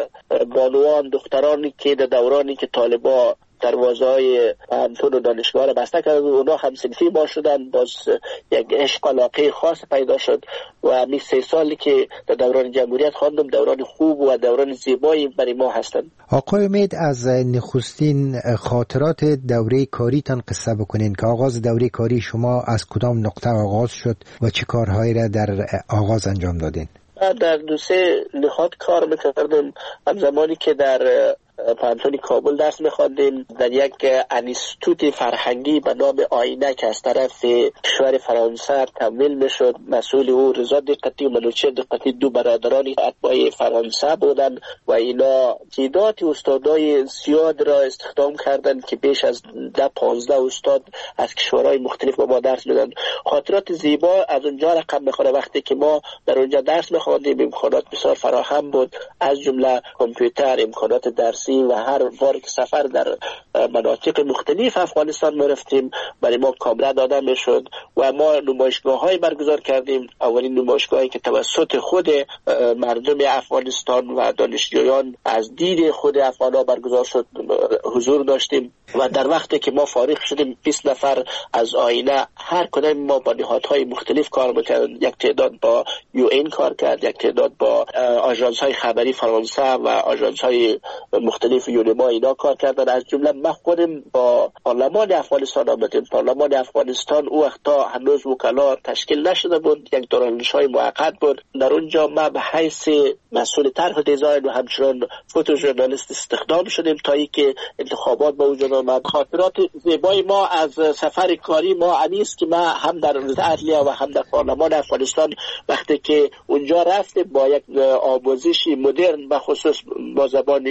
بانوان دخترانی که در دورانی که طالبان دروازه‌های پانتون و دانشگاه را بسته کرد، اونا هم صنفی ما شدن، باز یک عشق علاقه خاص پیدا شد و همین سه سالی که در دوران جمهوریت خواندم دوران خوب و دوران زیبایی برای ما هستند. آقای امید، از نخستین خاطرات دوره کاریتان قصه بکنین که آغاز دوره کاری شما از کدام نقطه آغاز شد و چه کارهایی را در آغاز انجام دادین؟ در دو سه نهاد کار میکردم. از زمانی که در پانتون کابل درس می‌خواندیم، در یک انستیتوت فرهنگی به نام آینه که از طرف کشور فرانسه تمویل میشد، مسئول او رضا دقتی و منوچهر دقتی، دو برادران اتباع فرانسه بودند و اینا تعداد استادای زیاد را استخدام کردند که بیش از ده پانزده استاد از کشورهای مختلف به ما درس میدن. خاطرات زیبا از اونجا رقم میخوره. وقتی که ما در اونجا درس می‌خواندیم امکانات بسیار فراهم بود، از جمله کامپیوتر، امکانات درسی و هر بار که سفر در مناطق مختلف افغانستان ما رفتیم برای ما کاملا داده میشد و ما نمایشگاه های برگزار کردیم. اولین نمایشگاهی که توسط خود مردم افغانستان و دانشجویان از دید خود افغانا برگزار شد حضور داشتیم و در وقتی که ما فارغ شدیم بیست نفر از آینه هر کدام ما با نهادهای مختلف کار میکردیم. یک تعداد با یو این کار کرد، یک تعداد با آژانس های خبری فرانسه و آژانس های مختلف یونما اینا کار کردن. از جمله ما خودم با پارلمان افغانستان آمدیم. پارلمان افغانستان او وقتا هنوز وکلا تشکیل نشده بود، یک دورانش‌های موقت بود. در اونجا ما به حیث مسئول طرح و دیزاین و همچنان فوتو ژورنالیست استخدام شدیم تا اینکه انتخابات به وجود آمد. خاطرات زیبای ما از سفر کاری ما انیست که ما هم در وزارت عدلیه و هم در پارلمان افغانستان وقتی که اونجا رفتیم با یک آموزش مدرن به خصوص با زبان انگلیسی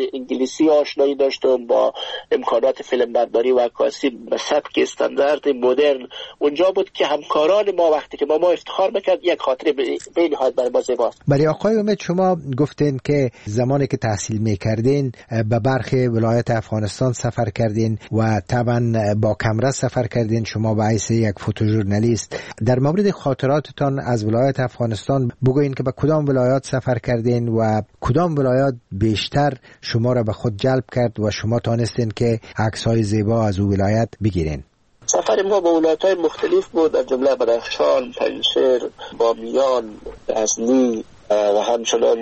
انگلیسی آشنایی داشتم، با امکانات فیلم برداری و عکاسی به سبک استاندارد مدرن. اونجا بود که همکاران ما وقتی که ما ما افتخار میکرد یک خاطره به نهایت برای ما زیباست. برای آقای امید، شما گفتین که زمانی که تحصیل میکردین به برخی ولایت افغانستان سفر کردین و طبعا با کمره سفر کردین، شما به حیث یک فوتوژورنالیست. در مورد خاطراتتان از ولایت افغانستان بگوین که به کدام ولایات سفر کردین و کدام ولایات بیشتر شما را به خود جلب کرد و شما تانستین که عکس‌های زیبا از او ولایت بگیرین؟ سفر ما به ولایت‌های مختلف بود، از جمله بدخشان، پنجشیر، بامیان، غزنی و همچنان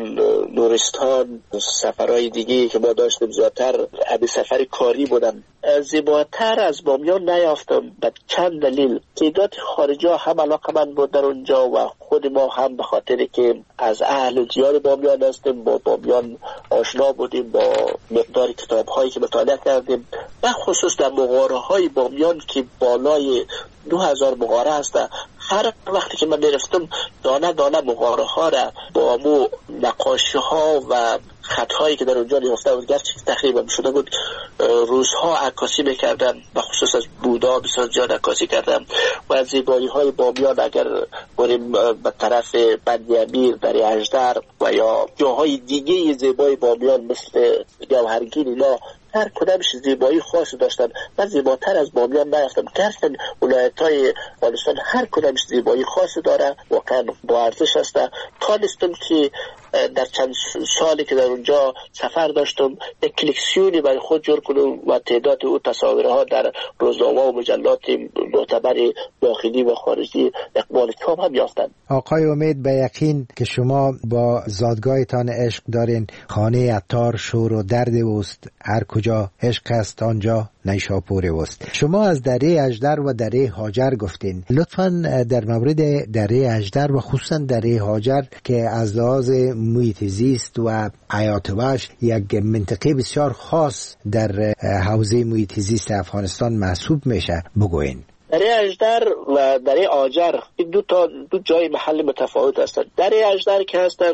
نورستان. سفرهای دیگه که ما داشتیم زیادتر ابی سفر کاری بودن. زیباتر از بامیان نیافتم به چند دلیل. تعداد خارجا هم علاقه‌مند بود در اونجا و خود ما هم به خاطر که از اهل دیار بامیان هستیم، با بامیان آشنا بودیم، با مقدار کتاب‌هایی که مطالعه کردیم، و خصوص در مغاره‌های بامیان که بالای دو هزار مغاره هست. هر وقتی که من میرفتم دانه دانه مغاره ها را با مو نقاشی ها و خط هایی که در اونجا نهفته بود، گرچه تقریبا شده بود، روزها عکاسی میکردم و خصوص از بودا بسیار زیاد عکاسی کردم. و از زیبایی های بامیان اگر بریم به طرف بند امیر، دره اژدر و یا جاهای دیگه زیبای بامیان مثل جوهرگین، اینا هر کدامش زیبایی خاصی داشتن. من زیباتر از بامیان نیافتم، گرچه ولایت‌های افغانستان هر کدامش زیبایی خاصی داره، واقعا با ارزش است. تانستم که در چند سالی که در اونجا سفر داشتم یک کلکسیونی برای خود جور کنم و تعداد او تصاویرها در روزنامه و مجلات معتبر داخلی و خارجی اقبال چاپ هم یافتند. آقای امید، به یقین که شما با زادگاهتان عشق دارین. خانه عطار شور و درد اوست، هر کجا عشق است آنجا نیشاپور اوست. شما از دره اژدر و دره هاجر گفتین. لطفاً در مورد دره اژدر و خصوصاً دره هاجر که از لحاظ محیط زیست و حیات وحش یک منطقه بسیار خاص در حوزه محیط زیست افغانستان محسوب میشه بگوین. دره اژدر و دره هاجر این دو تا دو جای محل متفاوت هستند. دره اژدر که هستن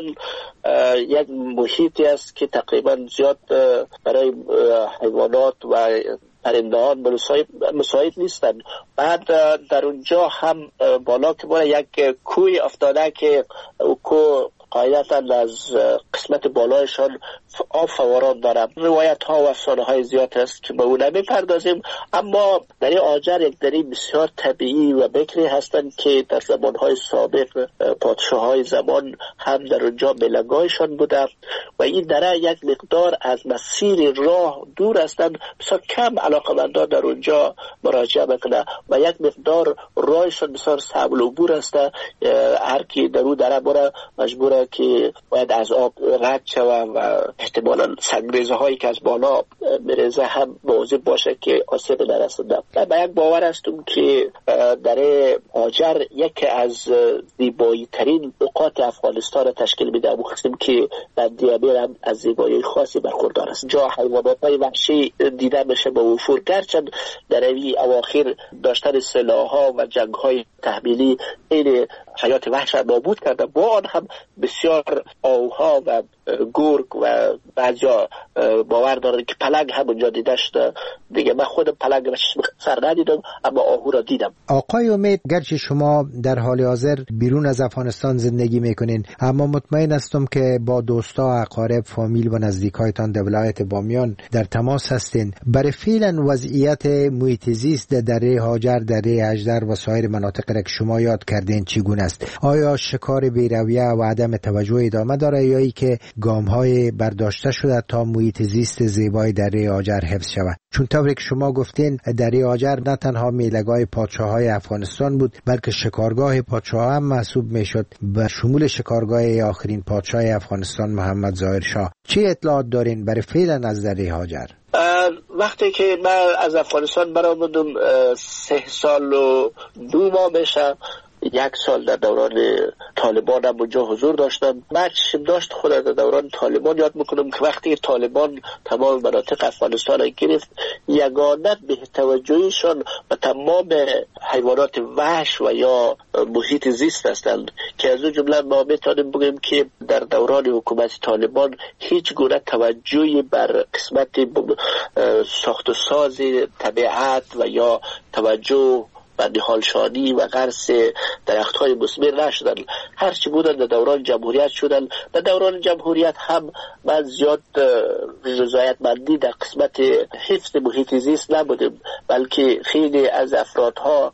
یک محیطی است که تقریبا زیاد برای حیوانات و پرندهان مساعد نیستن. بعد در اونجا هم بالا که بالا یک کوی افتاده که کو قاعدتا از قسمت بالایشان آب فوران دارم. روایت ها و افسانه های زیاد است که به اون نمی‌پردازیم، اما دره هاجر یک دره بسیار طبیعی و بکری هستند که در زمانهای سابق پادشاه های زمان هم در اونجا ملنگاهشان بوده و این دره یک مقدار از مسیر راه دور هستند. بسیار کم علاقه‌مندان در اونجا مراجعه میکنه و یک مقدار راهشان بسیار سهل العبور است. هر کی در اون دره بره مجبور که باید از آب رد شوه و احتمالاً سنگریزه هایی که از بالا میریزه هم مواظب باشه که آسیب نرسونده. من به یک باور هستم که دره هاجر یکی از زیبایی ترین نقاط افغانستان را تشکیل میده. مخصوصا که بندی امیر هم از زیبایی خاصی برخوردار است. جا حیوانات های وحشی دیده میشه با وفور، گرچند در این اواخر داشتن سلاح‌ها و جنگ‌های تحمیلی این حیات وحش را نابود کرده. با آن هم بسیار آوها و گرگ و بعضیا باور دارن که پلنگ هم اونجا دیده شده. دیگه من خودم پلنگ را سر ندیدم اما آهو را دیدم. آقای امید، گرچه شما در حال حاضر بیرون از افغانستان زندگی میکنین، اما مطمئن هستم که با دوستا، اقارب، فامیل و نزدیکایتان در ولایت بامیان در تماس هستین. برای فعلا وضعیت محیط زیست در دره هاجر، دره اژدر و سایر مناطق را که شما یاد کردین چگونه است؟ آیا شکار بی‌رویه و عدم توجه ادامه داره یا ای که گام‌های برداشته شده تا محیط زیست زیبای دره هاجر حفظ شود؟ چون طوری که شما گفتین دره هاجر نه تنها میله‌گاه پادشاه‌های افغانستان بود بلکه شکارگاه پادشاه هم محسوب میشد، به شمول شکارگاه آخرین پادشاه افغانستان محمد ظاهر شاه. چه اطلاعات دارین برای فعلا از دره هاجر؟ وقتی که من از افغانستان برآمدم سه سال و دو ماه میشه، یک سال در دوران طالبان هم اونجا حضور داشتم. من چشم داشت خود در دوران طالبان یاد میکنم که وقتی طالبان تمام مناطق افغانستان را گرفت، یگانه به توجهشان و تمام حیوانات وحش و یا محیط زیست هستند که از اون جمله ما میتونیم بگیم که در دوران حکومت طالبان هیچ گونه توجهی بر قسمت ساخت و ساز طبیعت و یا توجه و نهالشانی و غرس درخت‌های مثمر نشدن. هرچی بودن در دوران جمهوریت شدن. در دوران جمهوریت هم من زیاد رضایتمندی در قسمت حفظ محیط زیست نبودیم، بلکه خیلی از افرادها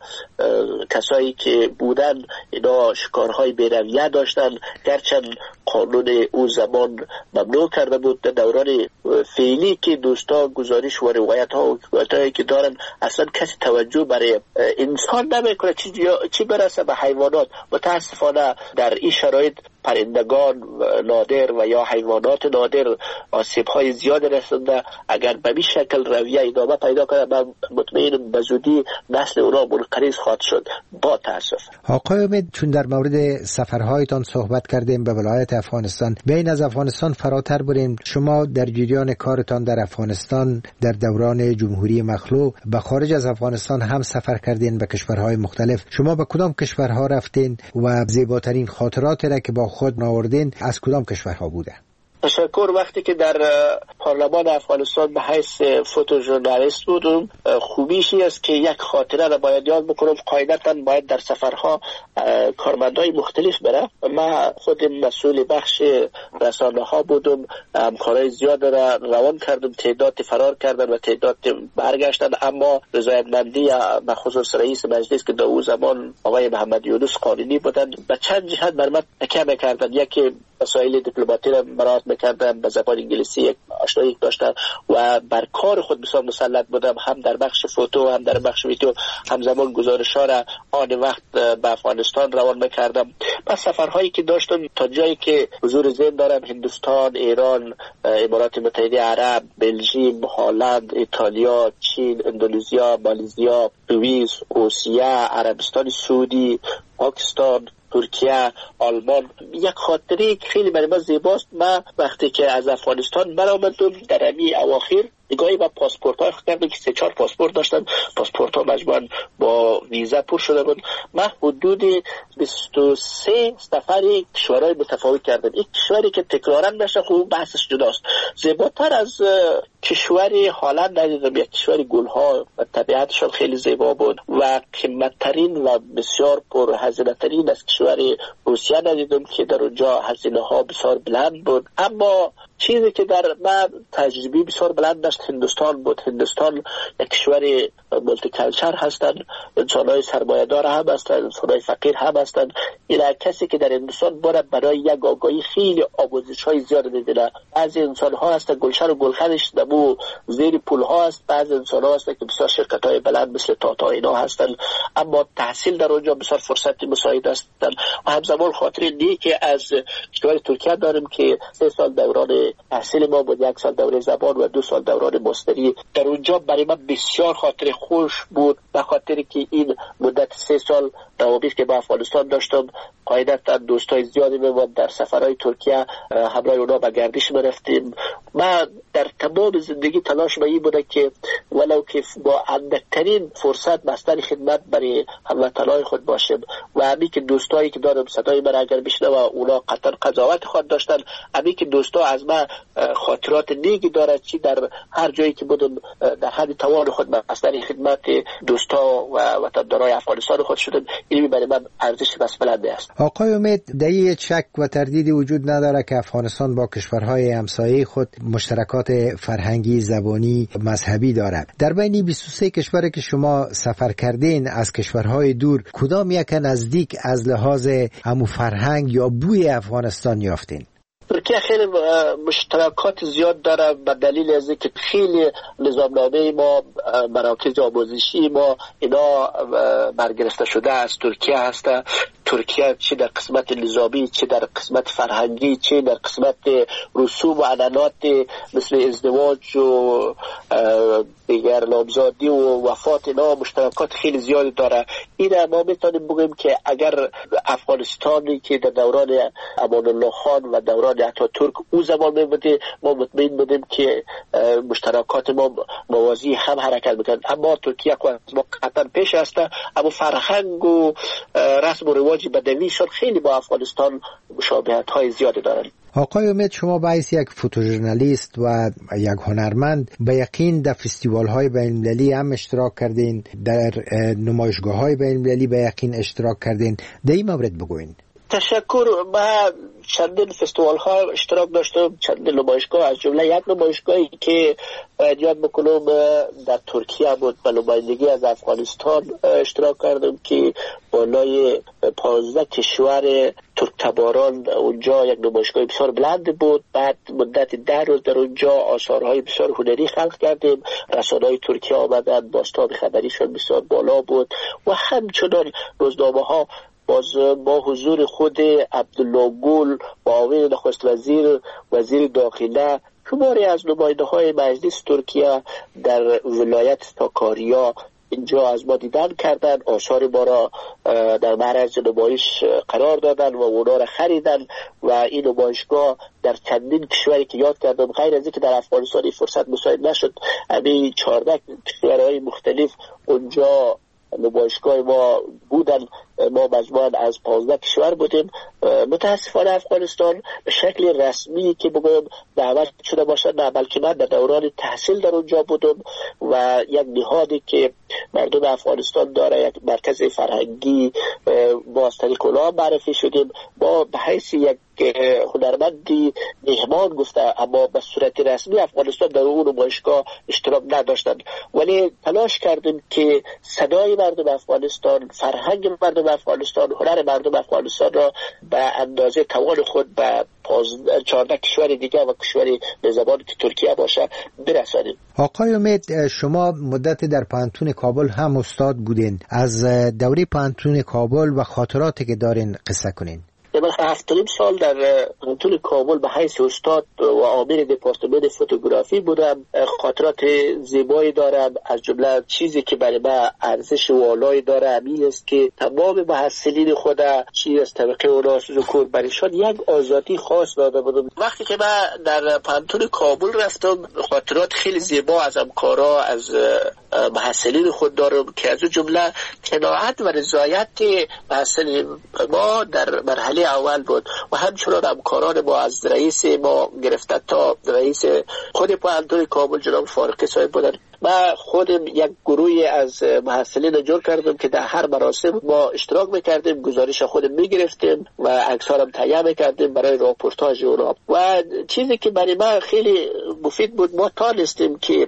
کسایی که بودن اینا شکارهای بی‌رویه داشتن، گرچند قانون او زمان ممنوع کرده بود. در دوران فعلی که دوستا گزارش و روایت ها و حکایت‌هایی که دارن اصلا کسی توجه برای انسان نمیکنه، چی برسه به حیوانات. متاسفانه در این شرایط پرندگان نادر و یا حیوانات نادر آسیب های زیاد رسنده. اگر به این شکل رویه ادامه پیدا کنه من مطمئنم به زودی نسل اونا منقرض خواهد شد. با تاسف. آقای امید، چون در مورد سفرهایتان صحبت کردیم به ولایت افغانستان، بین از افغانستان فراتر بریم. شما در جریان کارتان در افغانستان در دوران جمهوری مخلوع به خارج از افغانستان هم سفر کردین به کشورهای مختلف. شما به کدام کشورها رفتین و زیباترین خاطرات را که با خود ناوردین از کدام کشورها بوده؟ تشکر. وقتی که در پارلمان افغانستان به حیث فوتو ژورنالیست بودم، خوبیش این است که یک خاطره را باید یاد بکنم. قاعدتاً باید در سفرها کارمندای مختلف بره. من خود مسئول بخش رسانه ها بودم، همکارای زیاد را روان کردم، تعداد فرار کردن و تعداد برگشتن، اما رضایتمندی به خصوص رئیس مجلس که در اون زمان آقای محمد یونس قانونی بودن به چند جهت بر من تکیه می‌کردن. یکی مسائل دیپلماتی را مراعات می‌کردم، به زبان انگلیسی آشنایی داشتم و بر کار خود بسیار مسلط بودم، هم در بخش فوتو هم در بخش ویدیو. همزمان گزارش‌ها را آن وقت به افغانستان روان می‌کردم. با سفرهایی که داشتم تا جایی که حضور ذهن دارم، هندوستان، ایران، امارات متحده عرب، بلژیک، هلند، ایتالیا، چین، اندونزیا، مالزیا، سوئیس، روسیه، عربستان سعودی، پاکستان، ترکیه، آلمان. یک خاطره خیلی برای من زیباست. من وقتی که از افغانستان برآمدم در امی اواخر نگاهی به پاسپورت های کردم که سه چهار پاسپورت داشتن. پاسپورت ها مجموعاً با ویزا پر شده بود. من حدود بیست و سه سفری کشورهای متفاوت کردم. این کشوری که تکرارا نشه خوب بحثش جداست. زیباتر از کشوری هلند ندیدم. یک کشوری گلها و طبیعتشان خیلی زیبا بود و قیمتترین و بسیار پر هزینه ترین از کشوری روسیه ندیدم که در اونجا هزینه ها بسیار بلند بود. اما چیزی که در من تجربی بسیار بلند داشت هندوستان بود. هندوستان یک کشور مولتی کلچر هستند، انسان‌های سرمایه‌دار هم هستند، انسان‌های فقیر هم هستند. اینا کسی که در هندوستان باید برای یک آگاهی خیلی آموزش‌های زیاد می‌بینه. بعضی انسان‌ها هستند گلشن و گلخنش دمو زیر پل‌ها است، بعضی انسان‌ها هستند که بسیار شرکت‌های بلند مثل تاتا اینا هستند، اما تحصیل در اونجا بسیار فرصت مساعد هستند. و همزمان خاطر نیکی از کشور ترکیه داریم که سه سال دوران تحصیل ما بود، یک سال دوره زبان و دو سال دوران ماستری. در اونجا برای من بسیار خاطر خوش بود، به خاطر که این مدت سه سال روابطی که با افغانستان داشتم قاعدتا دوستای زیادی بود. در سفرهای ترکیه همراه اونا به گردش می‌رفتیم. من در تمام زندگی تلاش من این بوده که ولو که با اندکترین فرصت بستر خدمت برای هموطنان خود باشم و همین که دوستایی که دارم صدای من اگر بشنوه اونا قطعا قضاوت خود داشتن. همین که دوستا از من خاطرات نیکی دارد، چی در هر جایی که بودم در حد توان خود بستر خدمت دوستا و وطندارای افغانستان خود شدم. این برای من ارزش بس بلنده است. آقای امید، دلیل شک و تردیدی وجود نداره که افغانستان با کشورهای همسایه خود مشترکات فرهنگی، زبانی، مذهبی دارد. در بین بیست و سه کشوری که شما سفر کردین از کشورهای دور کدام یک نزدیک از لحاظ همو فرهنگ یا بوی افغانستان یافتین؟ ترکیه خیلی مشترکات زیاد داره به دلیل از اینکه خیلی نظامنامه ما، مراکز آموزشی ما اینا برگرفته شده از ترکیه هسته. ترکیه، چه در قسمت نظامی، چه در قسمت فرهنگی، چه در قسمت رسوم و عدالت مثل ازدواج و دیگر نامزادی و وفات، اینا مشترکات خیلی زیادی داره. این ما میتونیم بگیم که اگر افغانستانی که در دوران امان الله خان و دوران اتاتورک او زمان میبوده، ما مطمئن بودیم که مشترکات ما موازی هم حرکت میکنند. اما ترکیه که ما قطعا پیش است، اما فرهنگ و رسم و رواج بدویشان خیلی با افغانستان مشابهت های زیادی دارند. آقای امید، شما به حیث یک فوتوژورنالیست و یک هنرمند به یقین در فستیوال های بین المللی هم اشتراک کردین، در نمایشگاه های بین المللی به یقین اشتراک کردین. در این مورد بگوین. تشکر. من چندین فستیوال ها اشتراک داشتم، چندین نمایشگاه، از جمله یک نمایشگاهی که یاد بکنم در ترکیه بود، به نمایندگی از افغانستان اشتراک کردم که بالای پانزده کشور ترک تباران اونجا یک نمایشگاه بسیار بلند بود. بعد مدت ده روز در اونجا آثارهای بسیار هنری خلق کردیم. رسانه‌های ترکیه آمدن، بازتاب خبریشون بسیار بالا بود و همچنان روزنامه ها باز با حضور خود عبدالله گل، معاون نخست وزیر، وزیر داخله، شماری از نماینده های مجلس ترکیه در ولایت ساکاریا اینجا از ما دیدن کردن، آثار ما را در معرض نمایش قرار دادن و اونا را خریدن و این نمایشگاه در چندین کشوری که یاد کردم، غیر از اینکه در افغانستان فرصت مساعد نشد، همین چهارده کشورهای مختلف اونجا نمایشگاه ما بودن. ما مجموعاً از پانزده کشور بودیم. متاسفانه افغانستان به شکل رسمی که بگویم دعوت شده باشد نه، بلکه من در دوران تحصیل در اونجا بودم و یک نهادی که مردم افغانستان داره، یک مرکز فرهنگی، با از طریق اونها معرفی شدیم. با به حیث یک هنرمندی مهمان گفته، اما به صورت رسمی افغانستان در اون نمایشگاه اشتراک نداشتند، ولی تلاش کردیم که صدای مردم افغانستان، فرهنگ مردم افغانستان، هنر مردم افغانستان را به اندازه توان خود به چهارده کشور دیگه و کشوری به زبان که ترکیه باشه برسانیم. آقای امید، شما مدت در پانتون کابل هم استاد بودین. از دوره پانتون کابل و خاطراتی که دارین قصه کنین. من هفتمین سال در پانتون کابل به حیث استاد و عامل دپارتمان فوتوگرافی بودم. خاطرات زیبایی دارم. از جمله چیزی که برای من ارزش والایی داره همین است که تمام محصلین خود چیز از طبقه اونا ذکر برایشان یک آزادی خاص داده بودم. وقتی که من در پانتون کابل رفتم، خاطرات خیلی زیبا از همکارا، از محصلین خود دارم که از جمله قناعت و رضایت محصلین ما در مرحله اول بود و همچنان همکاران ما از رئیس ما گرفته تا رئیس خود پانتون کابل جناب فارقی صاحب بودن. من خودم یک گروهی از محصلین جور کردم که در هر مراسم ما اشتراک میکردیم، گزارش خودم میگرفتیم و عکسارم تهیه میکردیم برای راپورتاژ اونا. و چیزی که برای من خیلی مفید بود، ما تانستیم که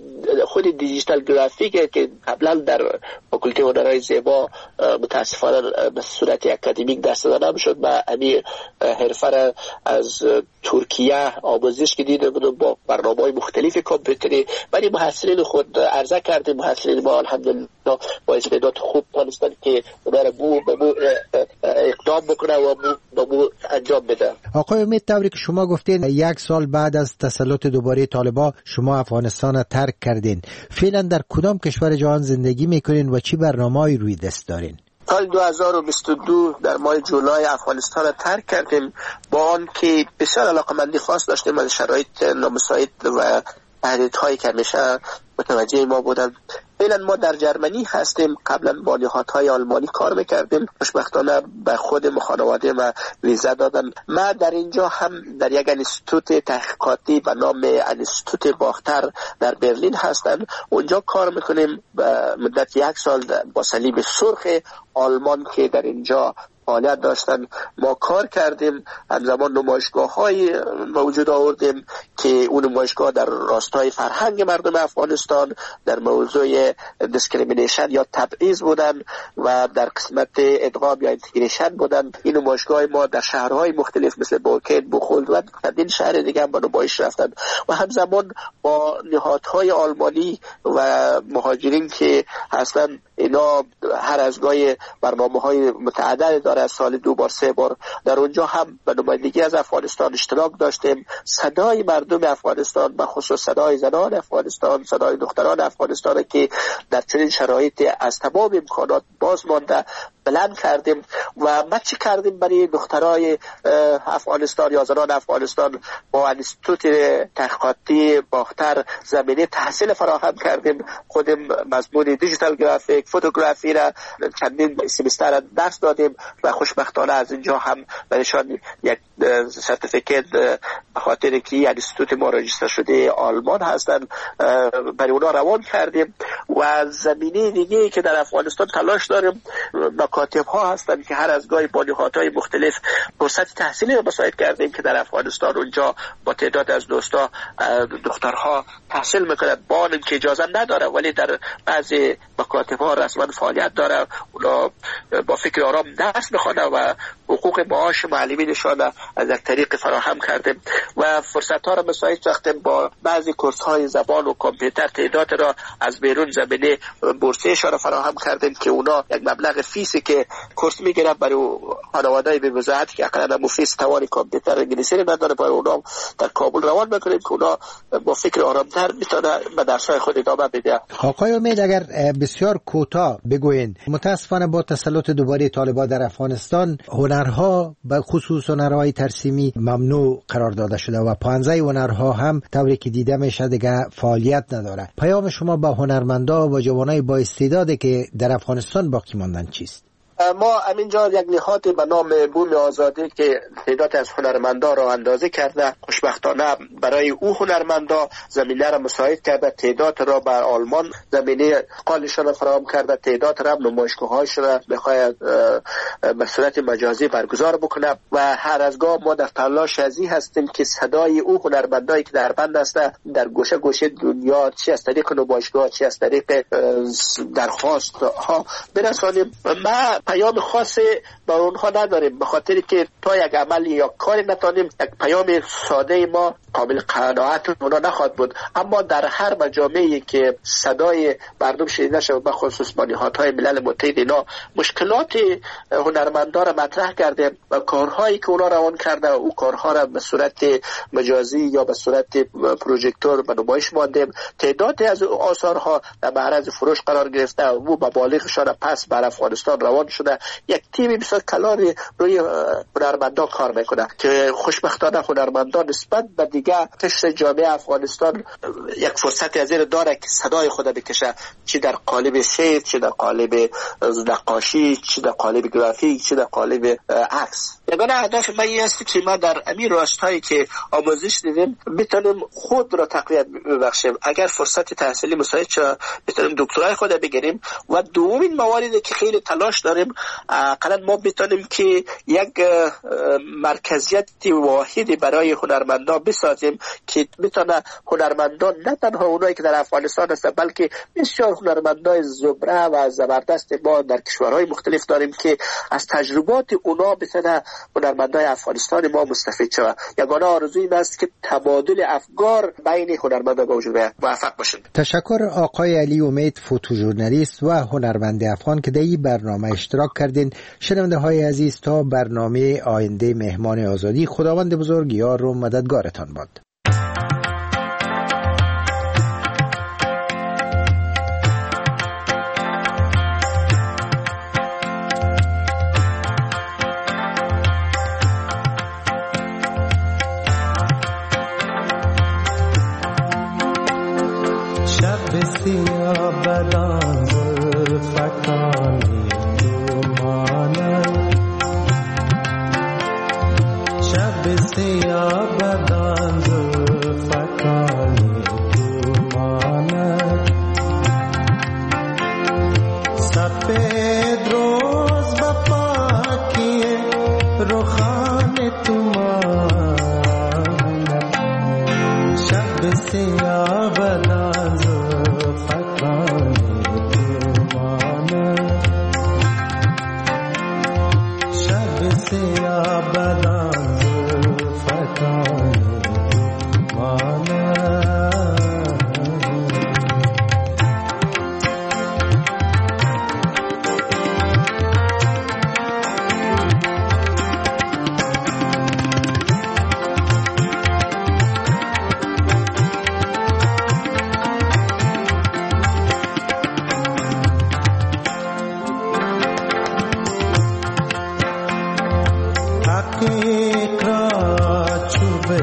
خود دیجیتال گرافیک که قبلا در فاکولته هنرهای زیبا متاسفانه به صورت اکادمیک دست داده نمیشد، و همین حرفه را از ترکیه آموزش که دیده بودم با برنامه‌های مختلف کامپیوتری، ولی محصلین خود عرضه کردیم. محصلین ما الحمدلله با استعداد خوب تونستن که اونا را بو بو اقدام بکنه و بو بو انجام بده. آقای امید، طوری که شما گفتین یک سال بعد از تسلط دوباره طالبان شما افغانستان را ترک کردین، فعلا در کدام کشور جهان زندگی میکنین و چی برنامه‌ای روی دست دارین؟ سال دو هزار و بیست و دو در ماه جولای افغانستان را ترک کردیم، با آن که بسیار علاقمندی خاص داشتیم از شرایط نامساعد و تهدیدهایی که همیشه متوجه ما بودن. فعلا ما در جرمنی هستیم. قبلا با نهادهای آلمانی کار میکردیم، خوشبختانه به خود خانواده ما ویزا دادن. ما در اینجا هم در یک انستیتوت تحقیقاتی به نام انستیتوت باختر در برلین هستن. اونجا کار میکنیم به مدت یک سال با صلیب سرخ آلمان که در اینجا فعالیت داشتن. ما کار کردیم، همزمان نمایشگاه های موجود آوردیم که اون نمایشگاه در راستای فرهنگ مردم افغانستان در موضوع دیسکریمینیشن یا تبعیض بودن و در قسمت ادغام یا اینتگریشن بودن. این نمایشگاه ما در شهرهای مختلف مثل بوکیت، بخولد و چندین شهر دیگه هم با نمایش رفتن و همزمان با نهادهای آلمانی و مهاجرین که اصلا اینا هر از گاهی برنامه‌های متعدد داره، سال دو بار سه بار. در اونجا هم به نمایندگی از افغانستان اشتراک داشتیم. صدای مردم افغانستان، به خصوص صدای زنان افغانستان، صدای دختران افغانستان که در چنین شرایط از تمام امکانات باز مانده بلند کردیم. و ما چی کردیم برای دخترای افغانستان یا زنان افغانستان؟ با انستیتوت تحقیقاتی باختر زمینه تحصیل فراهم کردیم. خودم مضمون دیجیتال گرافیک، فوتوگرافی را چندین سمستر درس دادیم و خوشبختانه از اینجا هم برایشان یک سرتیفیکت به خاطر که انستیتوت ما راجستر شده آلمان هستن برای اونا روان کردیم. و زمینه دیگه که در افغانستان تلاش داریم، مکاتب ها هستن که هر از گاهی با نهادهای مختلف فرصت تحصیلی رو مساعد کردیم که در افغانستان اونجا با تعداد از دوستا دخترها تحصیل میکنن با اینکه اجازه نداره، ولی در بعضی مکاتب ها رسما فعالیت داره. اونا با فکر آرام درس میخوانه و حقوق معاش معلمینشان از یک طریق فراهم کردیم و فرصت ها را مساعد ساختیم. با بعضی کورس های زبان و کامپیوتر تعداد را از بیرون زمینه بورسیه‌شان را فراهم کردیم که اونا یک مبلغ فیسی که کورس میگیرن برای خانواده‌ای به وضاحت که اقلا مفیس توانی کامپیوتر انگلیسی نداره، برای اونا در کابل روان میکنیم که اونا با فکر آرامتر میتونه به درس‌های خود ادامه بده. آقای امید، اگر بسیار کوتاه بگوین، متاسفانه با تسلط دوباره طالبان در افغانستان هنرها به خصوص هنرهای ترسیمی ممنوع قرار داده شده و پانزده هنرها هم طوری که دیده میشه دیگه فعالیت نداره. پیام شما با هنرمندا و جوانای با استعدادی که در افغانستان باقی ماندن چیست؟ ما همینجا یک نهاد به نام بوم آزادی که تعداد از هنرمندا را اندازه کرده، خوشبختانه برای او هنرمندا زمینه را مساعد کرده، تعداد را بر آلمان زمینه قالشان را فراهم کرده، تعداد را نمایشگاه‌هاش را بخواهد به صورت مجازی برگزار بکنه و هر از گاه ما در تلاش ازی هستیم که صدای او هنرمندایی که در بند هسته در گوشه گوشه دنیا، چی از طریق نمایشگاه، چی از طریق درخواست ها برسانیم. ما پیام خاصی بر اونها نداریم، به خاطر که تا یک عمل یا کاری نتانیم یک پیام ساده ما قابل قناعت اونا نخواهد بود. اما در هر مجامعی که صدای مردم شنیده شود، به خصوص با نهادهای ملل متحد، اینا مشکلات هنرمندان را مطرح کردیم و کارهایی که اونا روان کرده او کارها را به صورت مجازی یا به صورت پروژکتور به نمایش ماندیم. تعدادی از آثارها در معرض فروش قرار گرفته و مبالغشان پس بر افغانستان روان شده. یک تیم بسیار کلان روی هنرمندان کار میکنه که خوشبختانه هنرمندان نسبت به دیگه قشر جامعه افغانستان یک فرصت از این داره که صدای خود بکشه، چی در قالب شعر، چی در قالب نقاشی، چی در قالب گرافیک، چی در قالب عکس. یگانه هدف من این است که ما در امیر راستایی که آموزش دیدیم بتونیم خود را تقویت ببخشیم. اگر فرصت تحصیلی مساعد شد بتونیم دکترای خود بگیریم و دومین مواردی که خیلی تلاش داریم اقلا ما بتونیم که یک مرکزیت واحدی برای هنرمندان بسازیم که بتونه هنرمندان نه تنها اونایی که در افغانستان هستن بلکه بسیار هنرمندای زبره و زبردست ما در کشورهای مختلف داریم که از تجربات اونا بتونه هنرمندای افغانستان ما مستفید شود. یگانه آرزوی این است که تبادل افکار بین هنرمندان به وجود بیاید. موفق باشید. تشکر آقای علی امید، فوتوژورنالیست و هنرمند افغان که در این برنامه اشتراک کردین. شنونده های عزیز، تا برنامه آینده مهمان آزادی، خداوند بزرگ یار و مددگارتان باد. شب سیاه بدان زلفکانی دومانه، شب سیاه بدان زلفکانی دومانه، سفید روز با پاکی رخان تومانه، شب سیاه بدان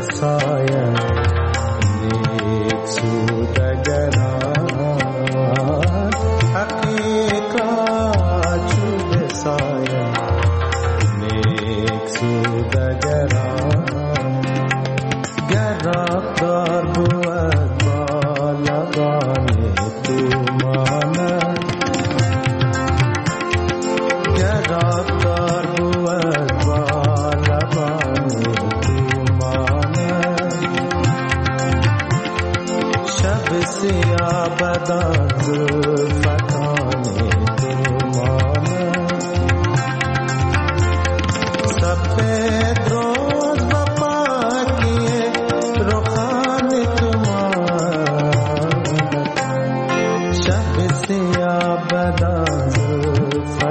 سایه نیک سودگران حقیقت چوب سایه نیک سودگران گر رفتار بود با لبان تو ماند گر رفتار بود با لبان تو ماند شب سیاه بدان زلفتان تو ماند سفید روز با پاکی روخان تو ماند شب سیاه بدان زلفتان